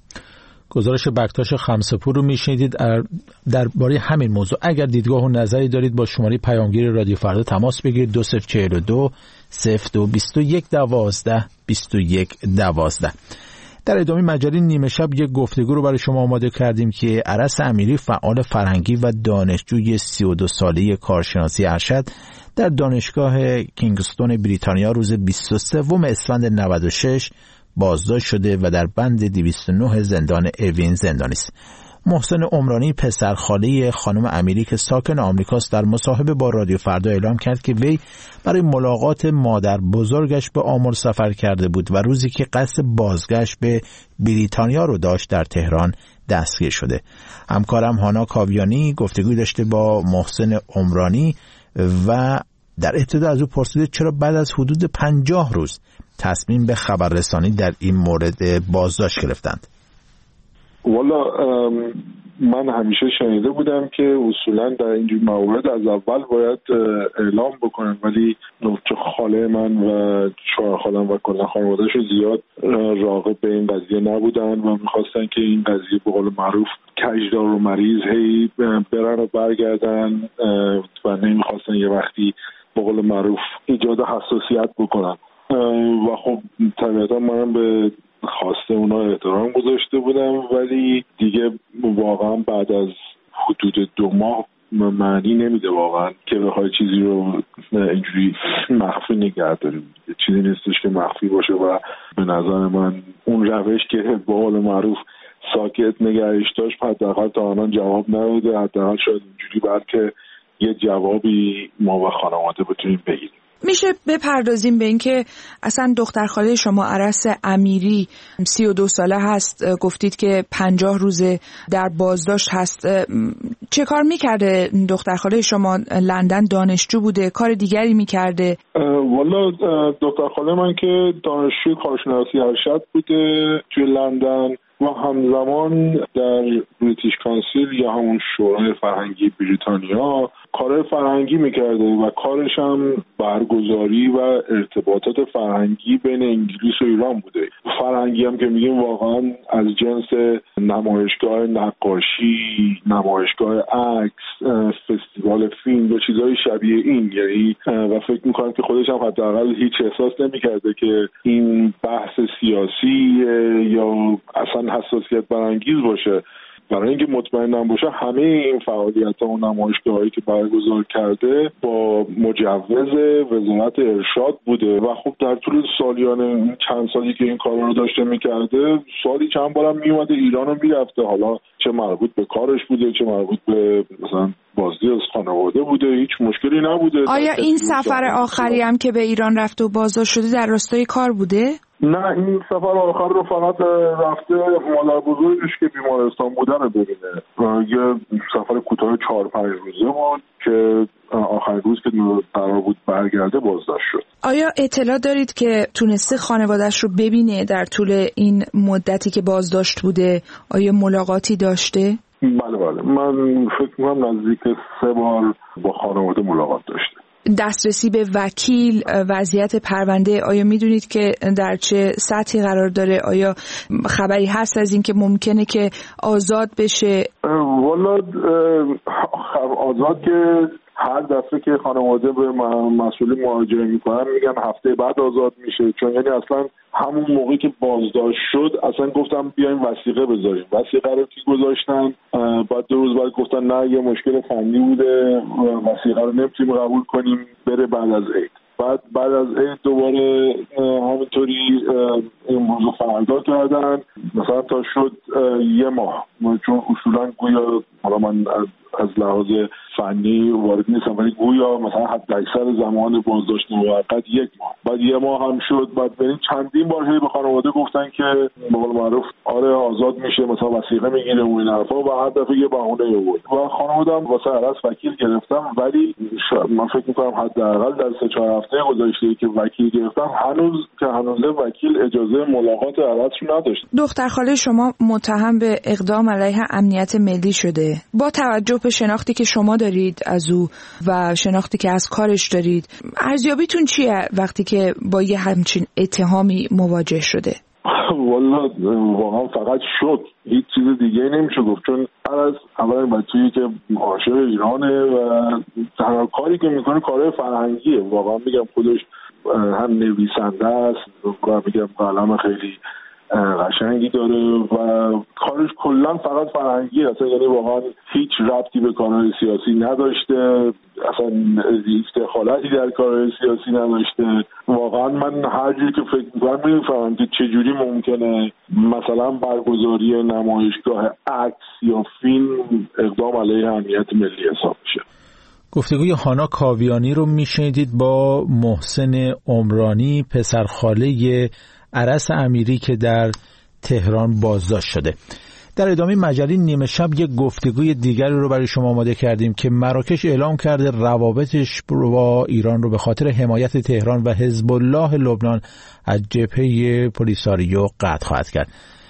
گزارش بکتاش خمسه‌پور رو میشنیدید درباره همین موضوع. اگر دیدگاه و نظری دارید با شماره پیامگیر رادیو فردا تماس بگیرید 2042 02 21 12 21 12. در ادامه مجله نیمه شب یک گفتگو رو برای شما آماده کردیم که عرس امیری، فعال فرهنگی و دانشجوی 32 ساله کارشناسی ارشد در دانشگاه کینگستون بریتانیا روز 23 اسفند 96 بازداشت شده و در بند 209 زندان اوین زندانی است. محسن عمرانی، پسر خاله خانم امیری که ساکن آمریکاست، در مصاحبه با رادیو فردا اعلام کرد که وی برای ملاقات مادر بزرگش به آمل سفر کرده بود و روزی که قصد بازگشت به بریتانیا رو داشت در تهران دستگیر شده. همکارم هانا کاویانی گفتگوی داشته با محسن عمرانی و در ابتدا از او پرسیده چرا بعد از حدود 50 روز تصمیم به خبررسانی در این مورد بازداشت گرفتند. والا من همیشه شنیده بودم که اصولا در اینجور موارد از اول باید اعلام بکنن، ولی چه خاله من و شوهر خالم و کلا خانواده‌اش زیاد راغب به این قضیه نبودن و میخواستن که این قضیه به قول معروف کجدار و مریض هی برن و برگردن و نمیخواستن یه وقتی به قول معروف ایجاد حساسیت بکنن و خب طبیعتا منم به خواسته اونا احترام گذاشته بودم، ولی دیگه واقعا بعد از حدود 2 ماه معنی نمیده واقعا که بخوای چیزی رو اینجوری مخفی نگه داریم. چیزی نیستش که مخفی باشه و به نظر من اون روش که به قول معروف ساکت نگهش داشت حداقل تا الان جواب نداده. حداقل شاید اینجوری بلکه یه جوابی ما و خانواده بتونیم بگیریم. میشه بپردازیم به این که اصلا دختر خاله شما عرس امیری 32 ساله هست، گفتید که 50 روزه در بازداشت هست. چه کار میکرده دختر خاله شما؟ لندن دانشجو بوده، کار دیگری میکرده؟ والا دختر خاله من که دانشجوی کارشناسی ارشد بوده توی لندن و همزمان در بریتیش کانسیل یا همون شورای فرهنگی بریتانیا کار فرهنگی میکرده و کارش هم برگزاری و ارتباطات فرهنگی بین انگلیس و ایران بوده. فرهنگی هم که میگیم واقعا از جنس نمایشگاه نقاشی، نمایشگاه عکس، فستیوال فیلم و چیزهای شبیه این، یعنی و فکر میکنم که خودش هم حداقل هیچ احساس نمیکرده که این بحث سیاسی یا اصلا حساسیت برانگیز باشه. برای اینکه مطمئنم باشه همه این فعالیت‌ها و نمایشگاهایی که برگزار کرده با مجوز وزارت ارشاد بوده و خب در طول سالیان چند سالی که این کارا رو داشته می‌کرده سالی چند بارم میومده ایران رو میرفته، حالا چه مربوط به کارش بوده چه مربوط به مثلا بازدید از خانواده بوده، هیچ مشکلی نبوده. آیا این سفر آخری هم که به ایران رفته و بازداشت شده در راستای کار بوده؟ نه، این سفر آخر رو فقط رفته مادر بزرگش که بیمارستان بوده رو ببینه. یه سفر کوتاه 4-5 روزه بود که آخرین روز که قرار بود برگرده بازداشت شد. آیا اطلاع دارید که تونسته خانواده‌اش رو ببینه در طول این مدتی که بازداشت بوده؟ آیا ملاقاتی داشته؟ بله من فکر می‌کنم نزدیک 3 بار با خانواده ملاقات داشته. دسترسی به وکیل، وضعیت پرونده آیا میدونید که در چه سطحی قرار داره؟ آیا خبری هست از این که ممکنه که آزاد بشه؟ والا آزاد که هر دفعه که خانواده به مسئولی مراجعه میکنن میگن هفته بعد آزاد میشه، چون یعنی اصلا همون موقعی که بازداشت شد اصلا گفتم بیایم وثیقه بذاریم. وثیقه رو که گذاشتن بعد 2 روز بعد گفتن نه یه مشکل فنی بوده وثیقه رو نمیتونیم قبول کنیم، بره بعد از عید. بعد از عید دوباره همینطوری امروز فردا کردن مثلا تا شد 1 ماه، چون اصولا گویا حالا من از لحاظ فنی وارد نیستم، ولی گویا مثلا حداکثر زمان بازداشت موقت 1 ماه، بعد 1 ماه هم شد، بعد بریم چندین بار به خانواده گفتن که به قول معروف آره آزاد میشه، مثلا وثیقه میگیره و این حرفا، و هر دفعه یه بهونه آورد و خانواده هم واسه عرض وکیل گرفتم، ولی من فکر می‌کنم حداقل در 3-4 هفته گذشته که وکیل گرفتم هنوز وکیل اجازه ملاقات عرض رو نداشت. دختر خاله شما متهم به اقدام علیه امنیت ملی شده. با توجه به شناختی که شما دارید از او و شناختی که از کارش دارید، ارزیابیتون چیه وقتی که با یه همچین اتهامی مواجه شده؟ والا واقعا فقط شد، هیچ چیز دیگه نمیشه گفت، چون عرض اولا بچه‌ای که عاشق ایرانه و تنها کاری که میکنه کارهای فرهنگیه، واقعا میگم خودش هم نویسنده است و میگم قلم خیلی قشنگی داره و کارش کلا فقط فرهنگی اصلا، یعنی واقعا هیچ ربطی به کارهای سیاسی نداشته، اصلا استخالتی در کارهای سیاسی نداشته. واقعا من هر جوری که فکر میکنم نمیفهمم که چجوری ممکنه مثلا برگزاری نمایشگاه عکس یا فیلم اقدام علیه امنیت ملی حساب بشه. گفتگوی هانا کاویانی رو میشنیدید با محسن عمرانی، پسرخاله عرس امیری که در تهران بازداشت شده. در ادامه مجله نیمه شب یک گفتگوی دیگری رو برای شما آماده کردیم که مراکش اعلام کرده روابطش با ایران رو به خاطر حمایت تهران و حزب الله لبنان از جبهه پولیساریو قطع خواهد کرد.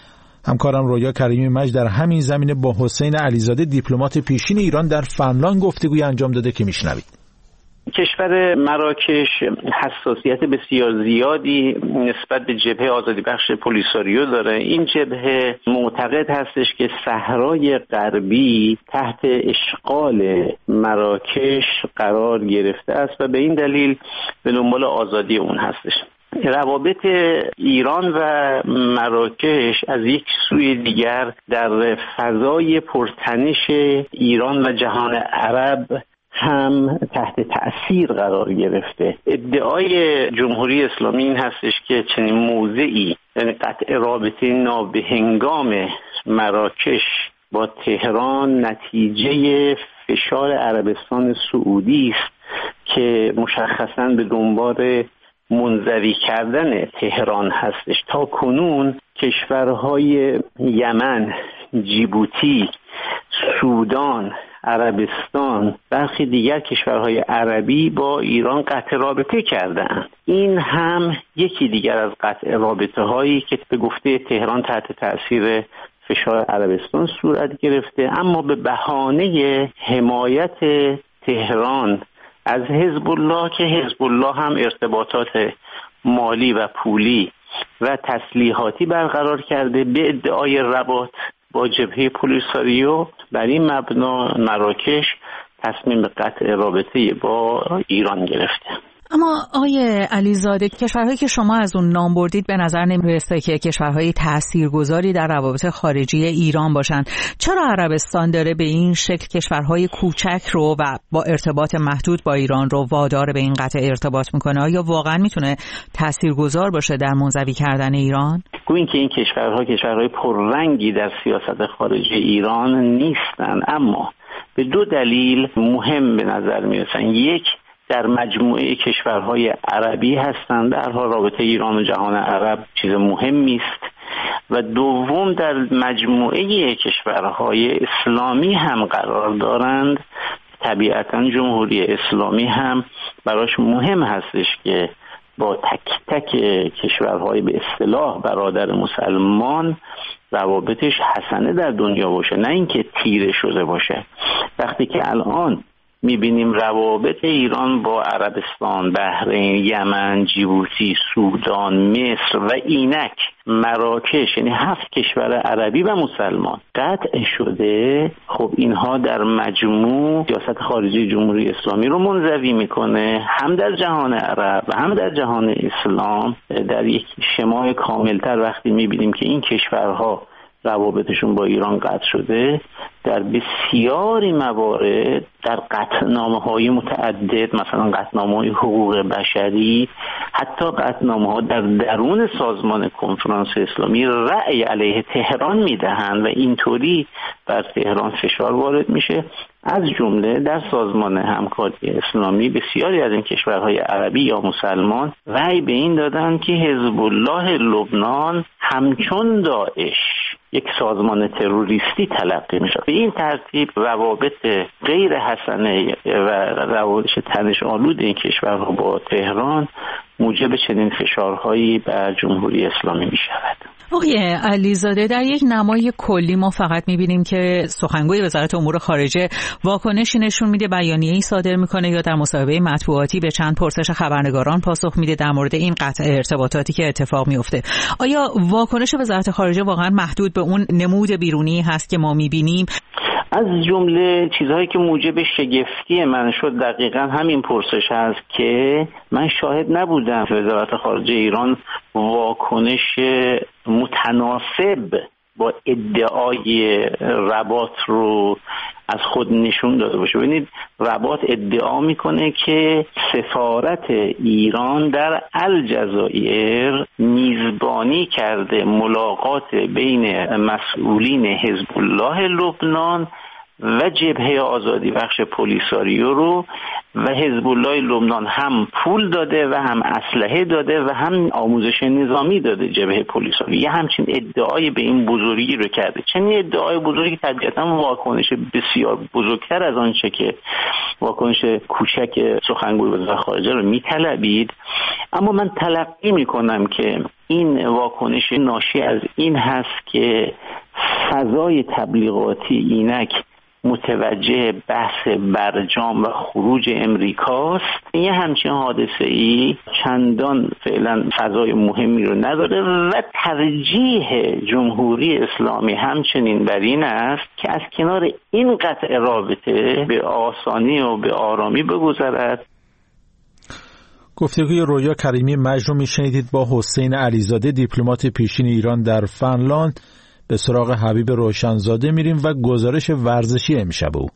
همکارم رویا کریمی مجد در همین زمینه با حسین علیزاده دیپلمات پیشین ایران در فنلاند گفتگوی انجام داده که میشنوید. کشور مراکش حساسیت بسیار زیادی نسبت به جبهه آزادی بخش پولیساریو داره. این جبهه معتقد هستش که صحرای غربی تحت اشغال مراکش قرار گرفته است و به این دلیل به دنبال آزادی اون هستش. روابط ایران و مراکش از یک سوی دیگر در فضای پرتنش ایران و جهان عرب هم تحت تأثیر قرار گرفته. ادعای جمهوری اسلامی این هستش که چنین موضعی، یعنی قطع رابطه نابهنگام مراکش با تهران، نتیجه فشار عربستان سعودی است که مشخصاً به دنبال منزوی کردن تهران هستش. تا کنون کشورهای یمن، جیبوتی، سودان، عربستان، برخی دیگر کشورهای عربی با ایران قطع رابطه کردند. این هم یکی دیگر از قطع رابطه هایی که به گفته تهران تحت تأثیر فشار عربستان صورت گرفته، اما به بهانه حمایت تهران از حزب الله که حزب الله هم ارتباطات مالی و پولی و تسلیحاتی برقرار کرده به ادعای رباط با جبهه پولیساریو، بر این مبنا مراکش تصمیم به قطع رابطه با ایران گرفته. اما آقای علیزاده، کشورهایی که شما از اون نام بردید به نظر نمی‌رسه که کشورهای تاثیرگذاری در روابط خارجی ایران باشند. چرا عربستان داره به این شکل کشورهای کوچک رو و با ارتباط محدود با ایران رو وادار به این قطع ارتباط میکنه؟ آیا واقعا میتونه تاثیرگذار باشه در منزوی کردن ایران؟ گویا که این کشورهای پررنگی در سیاست خارجی ایران نیستن، اما به 2 دلیل مهم به نظر میرسن. یک، در مجموعه کشورهای عربی هستند، در حال رابطه ایران و جهان عرب چیز مهمی است، و دوم در مجموعه کشورهای اسلامی هم قرار دارند. طبیعتاً جمهوری اسلامی هم براش مهم هستش که با تک تک کشورهای به اصطلاح برادر مسلمان روابطش حسنه در دنیا باشه، نه اینکه تیره شده باشه. وقتی که الان میبینیم روابط ایران با عربستان، بحرین، یمن، جیبوتی، سودان، مصر و اینک مراکش، یعنی 7 کشور عربی و مسلمان قطع شده، خب اینها در مجموع سیاست خارجی جمهوری اسلامی رو منزوی میکنه، هم در جهان عرب و هم در جهان اسلام. در یک شمای کاملتر وقتی میبینیم که این کشورها روابطشون با ایران قطع شده، در بسیاری موارد در قطعنامه‌های متعدد، مثلا قطعنامه‌های حقوق بشری، حتی قطعنامه‌ها در درون سازمان کنفرانس اسلامی رأی علیه تهران میدهند و اینطوری بر تهران فشار وارد میشه. از جمله در سازمان همکاری اسلامی بسیاری از این کشورهای عربی یا مسلمان رأی به این دادن که حزب الله لبنان همچون داعش یک سازمان تروریستی تلقی میشه. به این ترتیب روابط غیر حسنه و روابط تنش آلود این کشورها با تهران موجب چنین فشارهایی بر جمهوری اسلامی میشود. آقای علیزاده، در یک نمای کلی ما فقط میبینیم که سخنگوی وزارت امور خارجه واکنشی نشون میده، بیانیه‌ای صادر میکنه یا در مصاحبه مطبوعاتی به چند پرسش خبرنگاران پاسخ میده در مورد این قطع ارتباطاتی که اتفاق میفته. آیا واکنش وزارت خارجه واقعا محدود به اون نمود بیرونی هست که ما میبینیم؟ از جمله چیزهایی که موجب شگفتی من شد دقیقاً همین پرسش هست که من شاهد نبودم وزارت خارجه ایران واکنش متناسب با ادعای رباط رو از خود نشون داده باشه. ببینید، رباط ادعا میکنه که سفارت ایران در الجزایر میزبانی کرده ملاقات بین مسئولین حزب الله لبنان و جبهه آزادی بخش پلیساریو رو و حزب الله لبنان هم پول داده و هم اسلحه داده و هم آموزش نظامی داده جبهه پلیساریو. یه همچین ادعای به این بزرگی رو کرده. چنین ادعای بزرگی طبیعتا واکنش بسیار بزرگتر از آنچه که واکنش کوچک سخنگوی وزارت خارجه رو میطلبید، اما من تلقی میکنم که این واکنش ناشی از این هست که فضای تبلیغاتی اینک متوجه بحث برجام و خروج امریکاست. یه همچین حادثه‌ای چندان فعلا فضای مهمی رو نداره و ترجیح جمهوری اسلامی همچنین بر این است که از کنار این قطع رابطه به آسانی و به آرامی بگذرد. گفتگوی رویا کریمی مجد رو میشنیدید با حسین علیزاده، دیپلمات پیشین ایران در فنلاند. به سراغ حبیب روشنزاده میریم و گزارش ورزشی امشب او.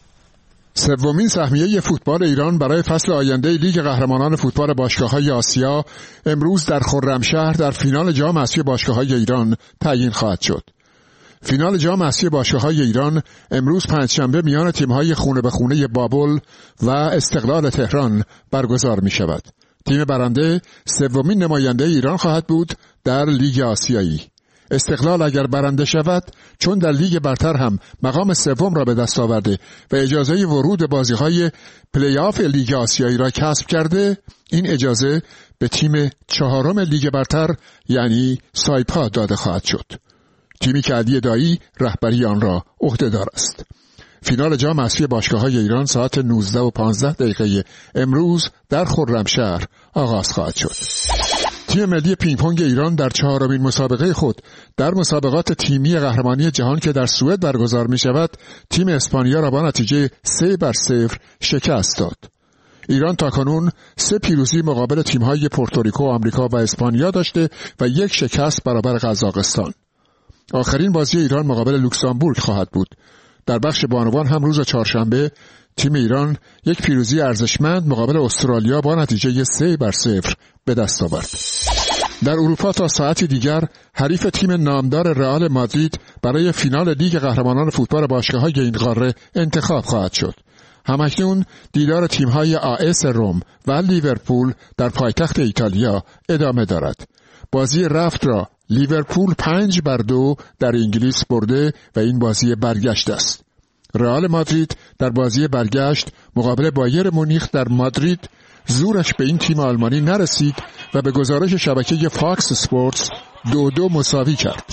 سومین سهمیه فوتبال ایران برای فصل آینده لیگ قهرمانان فوتبال باشگاه‌های آسیا امروز در خرمشهر در فینال جام اسیای باشگاه‌های ایران تعیین خواهد شد. فینال جام اسیای باشگاه‌های ایران امروز پنجشنبه میان تیم‌های خونه به خونه بابل و استقلال تهران برگزار می‌شود. تیم برنده سومین نماینده ایران خواهد بود در لیگ آسیایی. استقلال اگر برنده شود، چون در لیگ برتر هم مقام سوم را به دست آورده و اجازه ورود بازی‌های پلی آف لیگ آسیایی را کسب کرده، این اجازه به تیم چهارم لیگ برتر یعنی سایپا داده خواهد شد. تیمی که علی دایی رهبری آن را عهده‌دار است. فینال جام اسیای باشگاه‌های ایران ساعت 19:15 امروز در خرمشهر آغاز خواهد شد. تیم ملی پینگ پونگ ایران در چهارمین مسابقه خود در مسابقات تیمی قهرمانی جهان که در سوئد برگزار می شود، تیم اسپانیا را با نتیجه 3-0 شکست داد. ایران تاکنون 3 پیروزی مقابل تیم‌های پورتوریکو، آمریکا و اسپانیا داشته و 1 شکست برابر قزاقستان. آخرین بازی ایران مقابل لوکزامبورگ خواهد بود. در بخش بانوان هم روز چهارشنبه تیم ایران 1 پیروزی ارزشمند مقابل استرالیا با نتیجه 3-0 به دست آورد. در اروپا تا ساعتی دیگر حریف تیم نامدار رئال مادرید برای فینال لیگ قهرمانان فوتبال باشگاه‌های این قاره انتخاب خواهد شد. همکنون دیدار تیم‌های آس روم و لیورپول در پایتخت ایتالیا ادامه دارد. بازی رفت را لیورپول 5-2 در انگلیس برده و این بازی برگشت است. رئال مادرید در بازی برگشت مقابل بایر مونیخ در مادرید زورش به این تیم آلمانی نرسید و به گزارش شبکه فاکس اسپورتس 2-2 مساوی کرد.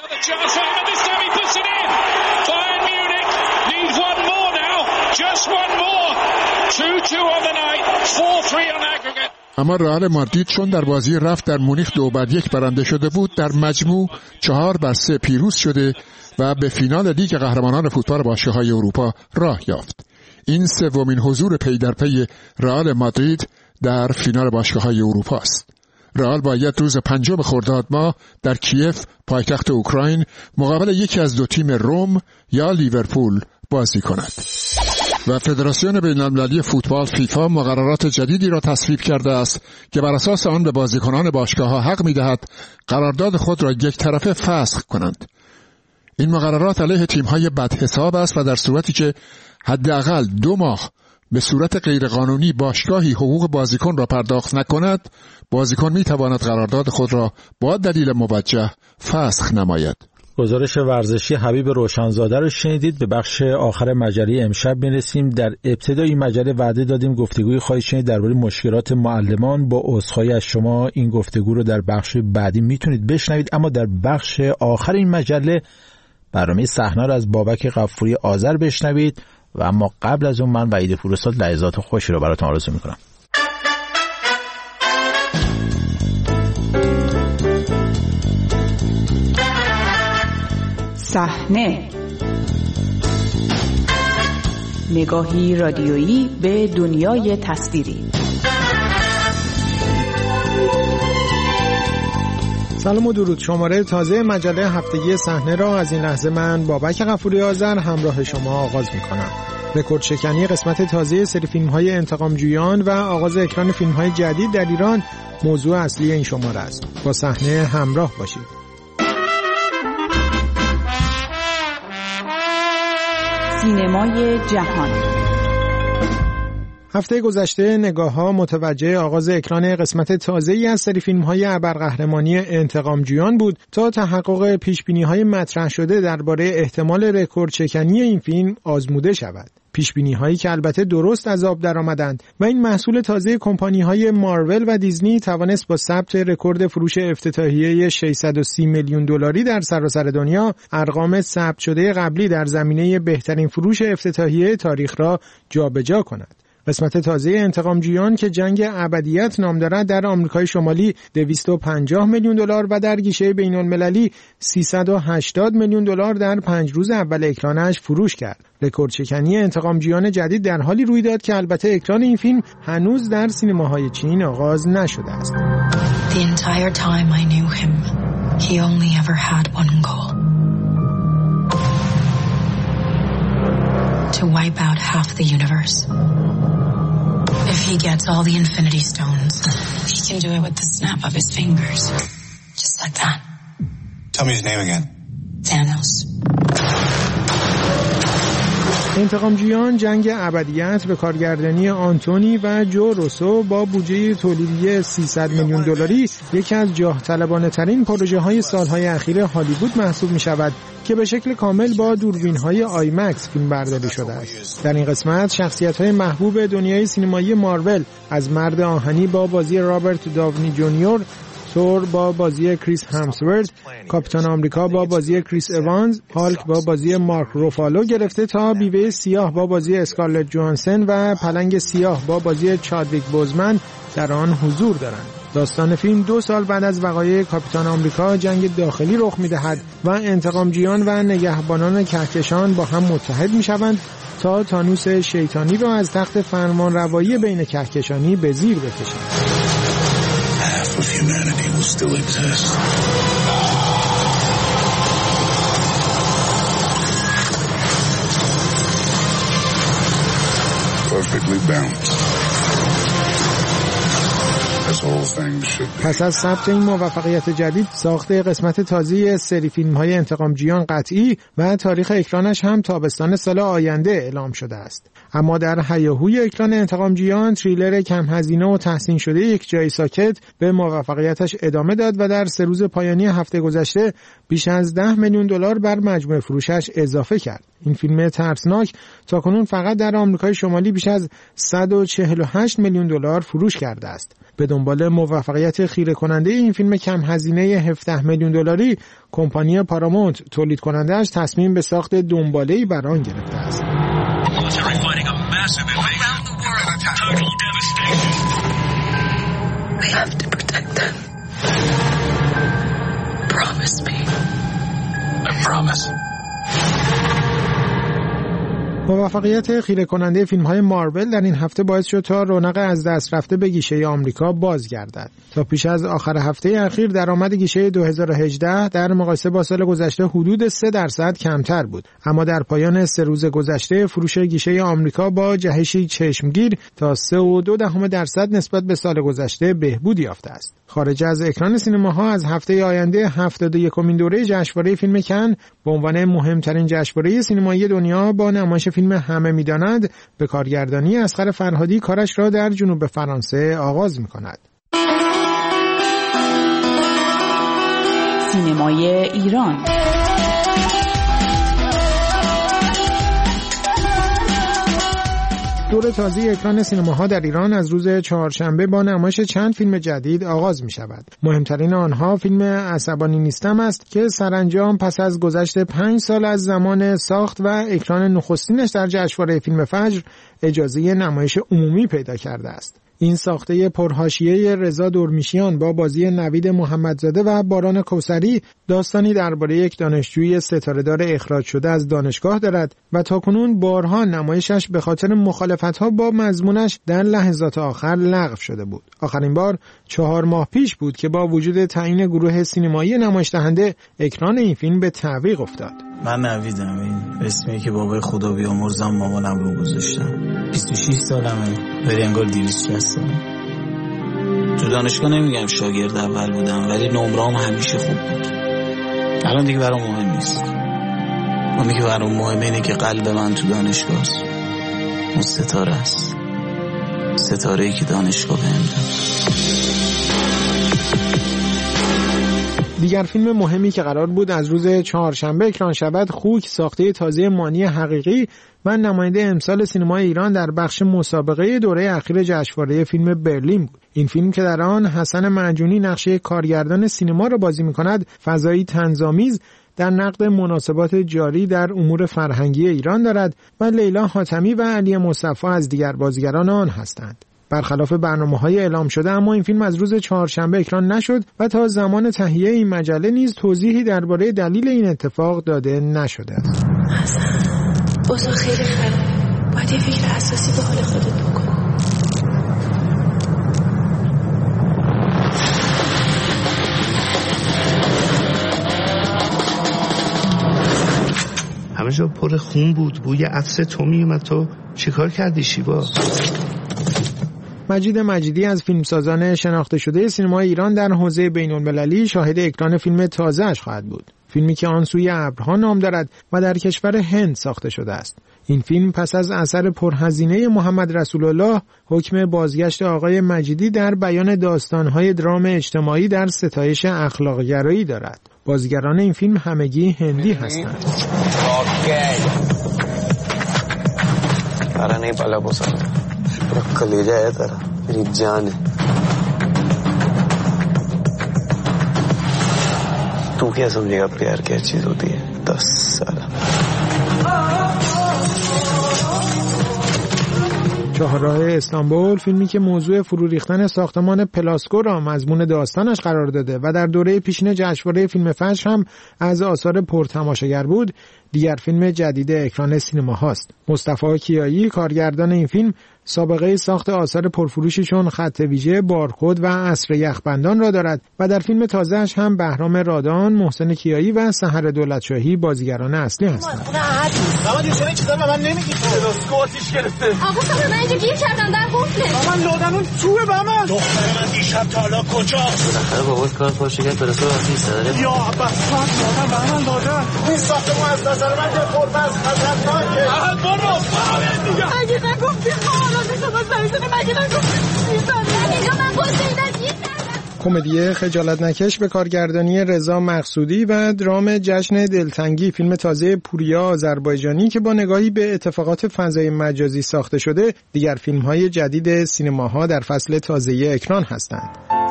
اما رئال مادرید چون در بازی رفت در مونیخ 2-1 برنده شده بود، در مجموع 4-3 پیروز شده و به فینال لیگ قهرمانان فوتبال باشگاه‌های اروپا راه یافت. این سومین حضور پی در پی رئال مادرید در فینال باشگاه‌های اروپا است. رئال باید روز 5 خرداد ماه در کیف پایتخت اوکراین مقابل یکی از دو تیم روم یا لیورپول بازی کند. و فدراسیون بین‌المللی فوتبال فیفا مقررات جدیدی را تصویب کرده است که بر اساس آن به بازیکنان باشگاه‌ها حق می‌دهد قرارداد خود را یک طرفه فسخ کنند. این مقررات علیه تیم‌های بدحساب است و در صورتی که حداقل 2 ماه به صورت غیرقانونی باشگاهی حقوق بازیکن را پرداخت نکند، بازیکن می‌تواند قرارداد خود را با دلیل موجه فسخ نماید. گزارش ورزشی حبیب روشنزاده رو شنیدید. به بخش آخر مجله امشب میرسیم. در ابتدای مجله وعده دادیم گفتگوی خواهید شنید درباره مشکلات معلمان. با عذرخواهی از شما این گفتگو رو در بخش بعدی میتونید بشنوید، اما در بخش آخر این مجله برنامه صحنه رو از بابک غفوری آذر بشنوید. و اما قبل از اون من وحید فرستاد لحظات خوشی رو براتون آرزو میکنم. صحنه، نگاهی رادیویی به دنیای تصویری. سلام و درود. شماره تازه مجله هفتگی صحنه را از این لحظه من بابک غفوری آذر همراه شما آغاز می‌کنم. رکورد شکنی قسمت تازه سری فیلم‌های انتقامجویان و آغاز اکران فیلم‌های جدید در ایران موضوع اصلی این شماره است. با صحنه همراه باشید. سینمای جهان. هفته گذشته نگاه‌ها متوجه آغاز اکران قسمت تازه‌ای از سری فیلم‌های ابرقهرمانی انتقامجویان بود تا تحقق پیش‌بینی‌های مطرح شده درباره احتمال رکورد شکنی این فیلم آزموده شود. پیش‌بینی‌هایی که البته درست از آب درآمدند و این محصول تازه کمپانی‌های مارول و دیزنی توانست با ثبت رکورد فروش افتتاحیه 630 میلیون دلاری در سراسر دنیا ارقام ثبت شده قبلی در زمینه بهترین فروش افتتاحیه تاریخ را جابجا کند. قسمت تازه انتقامجویان که جنگ ابدیت نام دارد در آمریکای شمالی 250 میلیون دلار و در گیشه بین‌المللی 380 میلیون دلار در 5 روز اول اکرانش فروش کرد. رکورد شکنی انتقامجویان جدید در حالی روی داد که البته اکران این فیلم هنوز در سینماهای چین آغاز نشده است. The entire time I knew him, he only ever had one goal. To wipe out half the universe. If he gets all the Infinity Stones, he can do it with the snap of his fingers. Just like that. Tell me his name again. Thanos. انتقامجویان جنگ ابدیت به کارگردانی آنتونی و جو روسو با بودجه تولیدی 300 میلیون دلاری یکی از جاه طلبانه ترین پروژه های سالهای اخیر هالیوود محسوب می شود که به شکل کامل با دوربین های آیمکس فیلم برداری شده است. در این قسمت شخصیت های محبوب دنیای سینمایی مارول از مرد آهنی با بازی رابرت داونی جونیور، ثور با بازی کریس همسورث، کاپیتان آمریکا با بازی کریس اوانز، هالک با بازی مارک روفالو گرفته تا بیوه سیاه با بازی اسکارلت جوهانسن و پلنگ سیاه با بازی چادویک بوزمن در آن حضور دارند. داستان فیلم 2 سال بعد از وقایع کاپیتان آمریکا جنگ داخلی رخ می‌دهد و انتقامجویان و نگهبانان کهکشان با هم متحد می‌شوند تا تانوس شیطانی را از تخت فرمانروایی بین کهکشانی به زیر بکشند. Of humanity will still exist. Perfectly balanced. پس از ثبت این موفقیت جدید، ساخت قسمت تازه سری فیلم‌های انتقامجویان قطعی و تاریخ اکرانش هم تابستان سال آینده اعلام شده است. اما در هیاهوی اکران انتقامجویان، تریلر کم هزینه و تحسین شده یک جای ساکت به موفقیتش ادامه داد و در 3 روز پایانی هفته گذشته بیش از 10 میلیون دلار بر مجموع فروشش اضافه کرد. این فیلم ترسناک تاکنون فقط در آمریکای شمالی بیش از 148 میلیون دلار فروش کرده است. به دنبال موفقیت خیره کننده این فیلم کم هزینه 17 میلیون دلاری، کمپانی پارامونت تولید کننده‌اش تصمیم به ساخت دنباله‌ای بر آن گرفته است. موفقیت خیره کننده فیلم‌های مارول در این هفته باعث شد تا رونق از دست رفته به گیشه آمریکا بازگردد. تا پیش از آخر هفته اخیر درآمد گیشه 2018 در مقایسه با سال گذشته حدود 3% کمتر بود، اما در پایان 3 روز گذشته فروش گیشه آمریکا با جهشی چشمگیر تا 3.2% نسبت به سال گذشته بهبود یافته است. خارج از اکران سینماها از هفته آینده 71مین دوره جشنواره فیلم کن به عنوان مهمترین جشنواره سینمایی دنیا با نمایش فیلم همه می‌دانند به کارگردانی اصغر فرهادی کارش را در جنوب فرانسه آغاز می‌کند. سینمای ایران. دور تازه اکران سینماها در ایران از روز چهارشنبه با نمایش چند فیلم جدید آغاز می شود. مهمترین آنها فیلم عصبانی نیستم است که سرانجام پس از گذشت 5 سال از زمان ساخت و اکران نخستینش در جشنواره فیلم فجر اجازه نمایش عمومی پیدا کرده است. این ساخته پرحاشیه رضا دورمیشیان با بازی نوید محمدزاده و باران کوثری داستانی درباره یک دانشجوی ستاره‌دار اخراج شده از دانشگاه دارد و تاکنون بارها نمایشش به خاطر مخالفت‌ها با مضمونش در لحظات آخر لغو شده بود. آخرین بار 4 ماه پیش بود که با وجود تعیین گروه سینمایی نمایش دهنده اکران این فیلم به تعویق افتاد. من نویدم، این اسمی که بابای خدا بیامرزم مامانم رو گذاشتم. 26 سالمه، ولی انگار 260 سالم. تو دانشگاه نمیگم شاگرد اول بودم، ولی نمره‌ام همیشه خوب بود. الان دیگه برام مهم نیست. اونی که برام مهمه اینه که قلب من تو دانشگاه است. اون ستاره است. ستاره‌ای که دانشگاه بهم داد. دیگر فیلم مهمی که قرار بود از روز چهارشنبه اکران شود خوک ساخته تازه مانی حقیقی و نماینده امسال سینمای ایران در بخش مسابقه دوره اخیر جشنواره فیلم برلین بود. این فیلم که در آن حسن معجونی نقشه کارگردان سینما را بازی می‌کند، فضایی طنزآمیز در نقد مناسبات جاری در امور فرهنگی ایران دارد و لیلا حاتمی و علی مصطفی از دیگر بازیگران آن هستند. برخلاف برنامه‌های اعلام شده اما این فیلم از روز چهارشنبه اکران نشد و تا زمان تهیه این مجله نیز توضیحی درباره دلیل این اتفاق داده نشده است. اوضاع خیلی خرابه. باید یه فکر اساسی به حال خودت بکن. همه جا پر خون بود، بوی عطس تو میومد. تو چیکار کردی شیوا؟ مجید مجیدی از فیلمسازان شناخته شده سینمای ایران در حوزه بین‌المللی شاهد اکران فیلم تازه‌اش خواهد بود. فیلمی که آن سوی ابرها نام دارد و در کشور هند ساخته شده است. این فیلم پس از اثر پرهزینه محمد رسول الله حکم بازگشت آقای مجیدی در بیان داستان‌های درام اجتماعی در ستایش اخلاق‌گرایی دارد. بازیگران این فیلم همگی هندی هستند. कलेजा है तेरा, मेरी जान है। तू क्या समझेगा प्यार क्या चीज होती है? 10 साल। چهارراه استانبول فیلمی که موضوع فرو ریختن ساختمان پلاسکو را مضمون داستانش قرار داده و در دوره پیشین جشنواره فیلم فجر هم از آثار پرتماشاگر بود، دیگر فیلم جدید اکران سینما هاست. مصطفی کیایی کارگردان این فیلم سابقه ساخت آثار پرفروشی چون خط ویژه، بارکد و عصر یخبندان را دارد و در فیلم تازه‌اش هم بهرام رادان، محسن کیایی و سحر دولتشاهی بازیگران اصلی هستند. مامان یه سری چیزا به من نمیگی. پلاسکو آتیش گرفته. آقا صاحب من اینجا گیر کردم در قفله. مامان لادنون توه به من. دختر من دیشب تا حالا کجاست؟ بالاخره بابات کار پاشه کرد پلاسکو آتیش داره. یا عباس خان مادر به من دادن. این ساختمون از نظر من که قرب از خطرناکه. احد برو. اگه نگفتی خواهران شما زمیزنه مگه نگفتی میزنه. اینجا من بازیدن گیر کردم. کمدی خجالت نکش به کارگردانی رضا مقصودی و درام جشن دلتنگی فیلم تازه پوریا آذربایجانی که با نگاهی به اتفاقات فضای مجازی ساخته شده دیگر فیلم‌های جدید سینماها در فصل تازه اکران هستند.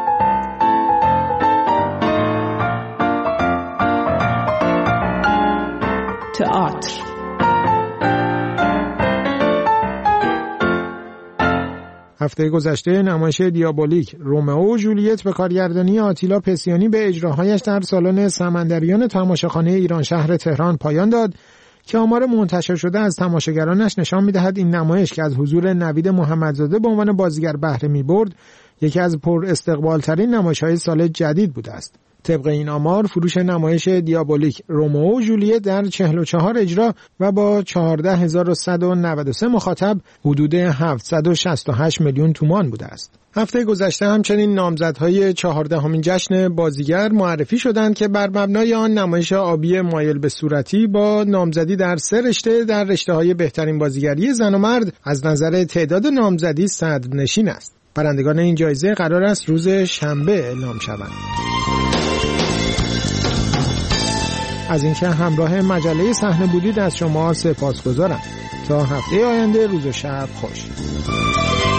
تئاتر هفته گذشته نمایش دیابولیک رومئو و جولیت به کارگردانی آتیلا پسیانی به اجراهایش در سالن سمندریان تماشاخانه ایران شهر تهران پایان داد که آمار منتشر شده از تماشاگرانش نشان می‌دهد این نمایش که از حضور نوید محمدزاده به عنوان بازیگر بهره می‌برد، یکی از پر استقبال‌ترین نمایش‌های سال جدید بوده است. طبق این آمار فروش نمایش دیابولیک رومئو و جولیت در 44 اجرا و با 14193 مخاطب حدود 768 میلیون تومان بوده است. هفته گذشته همچنین نامزدهای 14مین جشن بازیگر معرفی شدند که بر مبنای آن نمایش آبی مایل به صورتی با نامزدی در 3 رشته در رشته‌های بهترین بازیگری زن و مرد از نظر تعداد نامزدی صدرنشین است. برندگان این جایزه قرار است روز شنبه اعلام شوند. از اینکه همراه مجله صحنه بودید از شما سپاسگزارم. تا هفته آینده روز و شب خوش.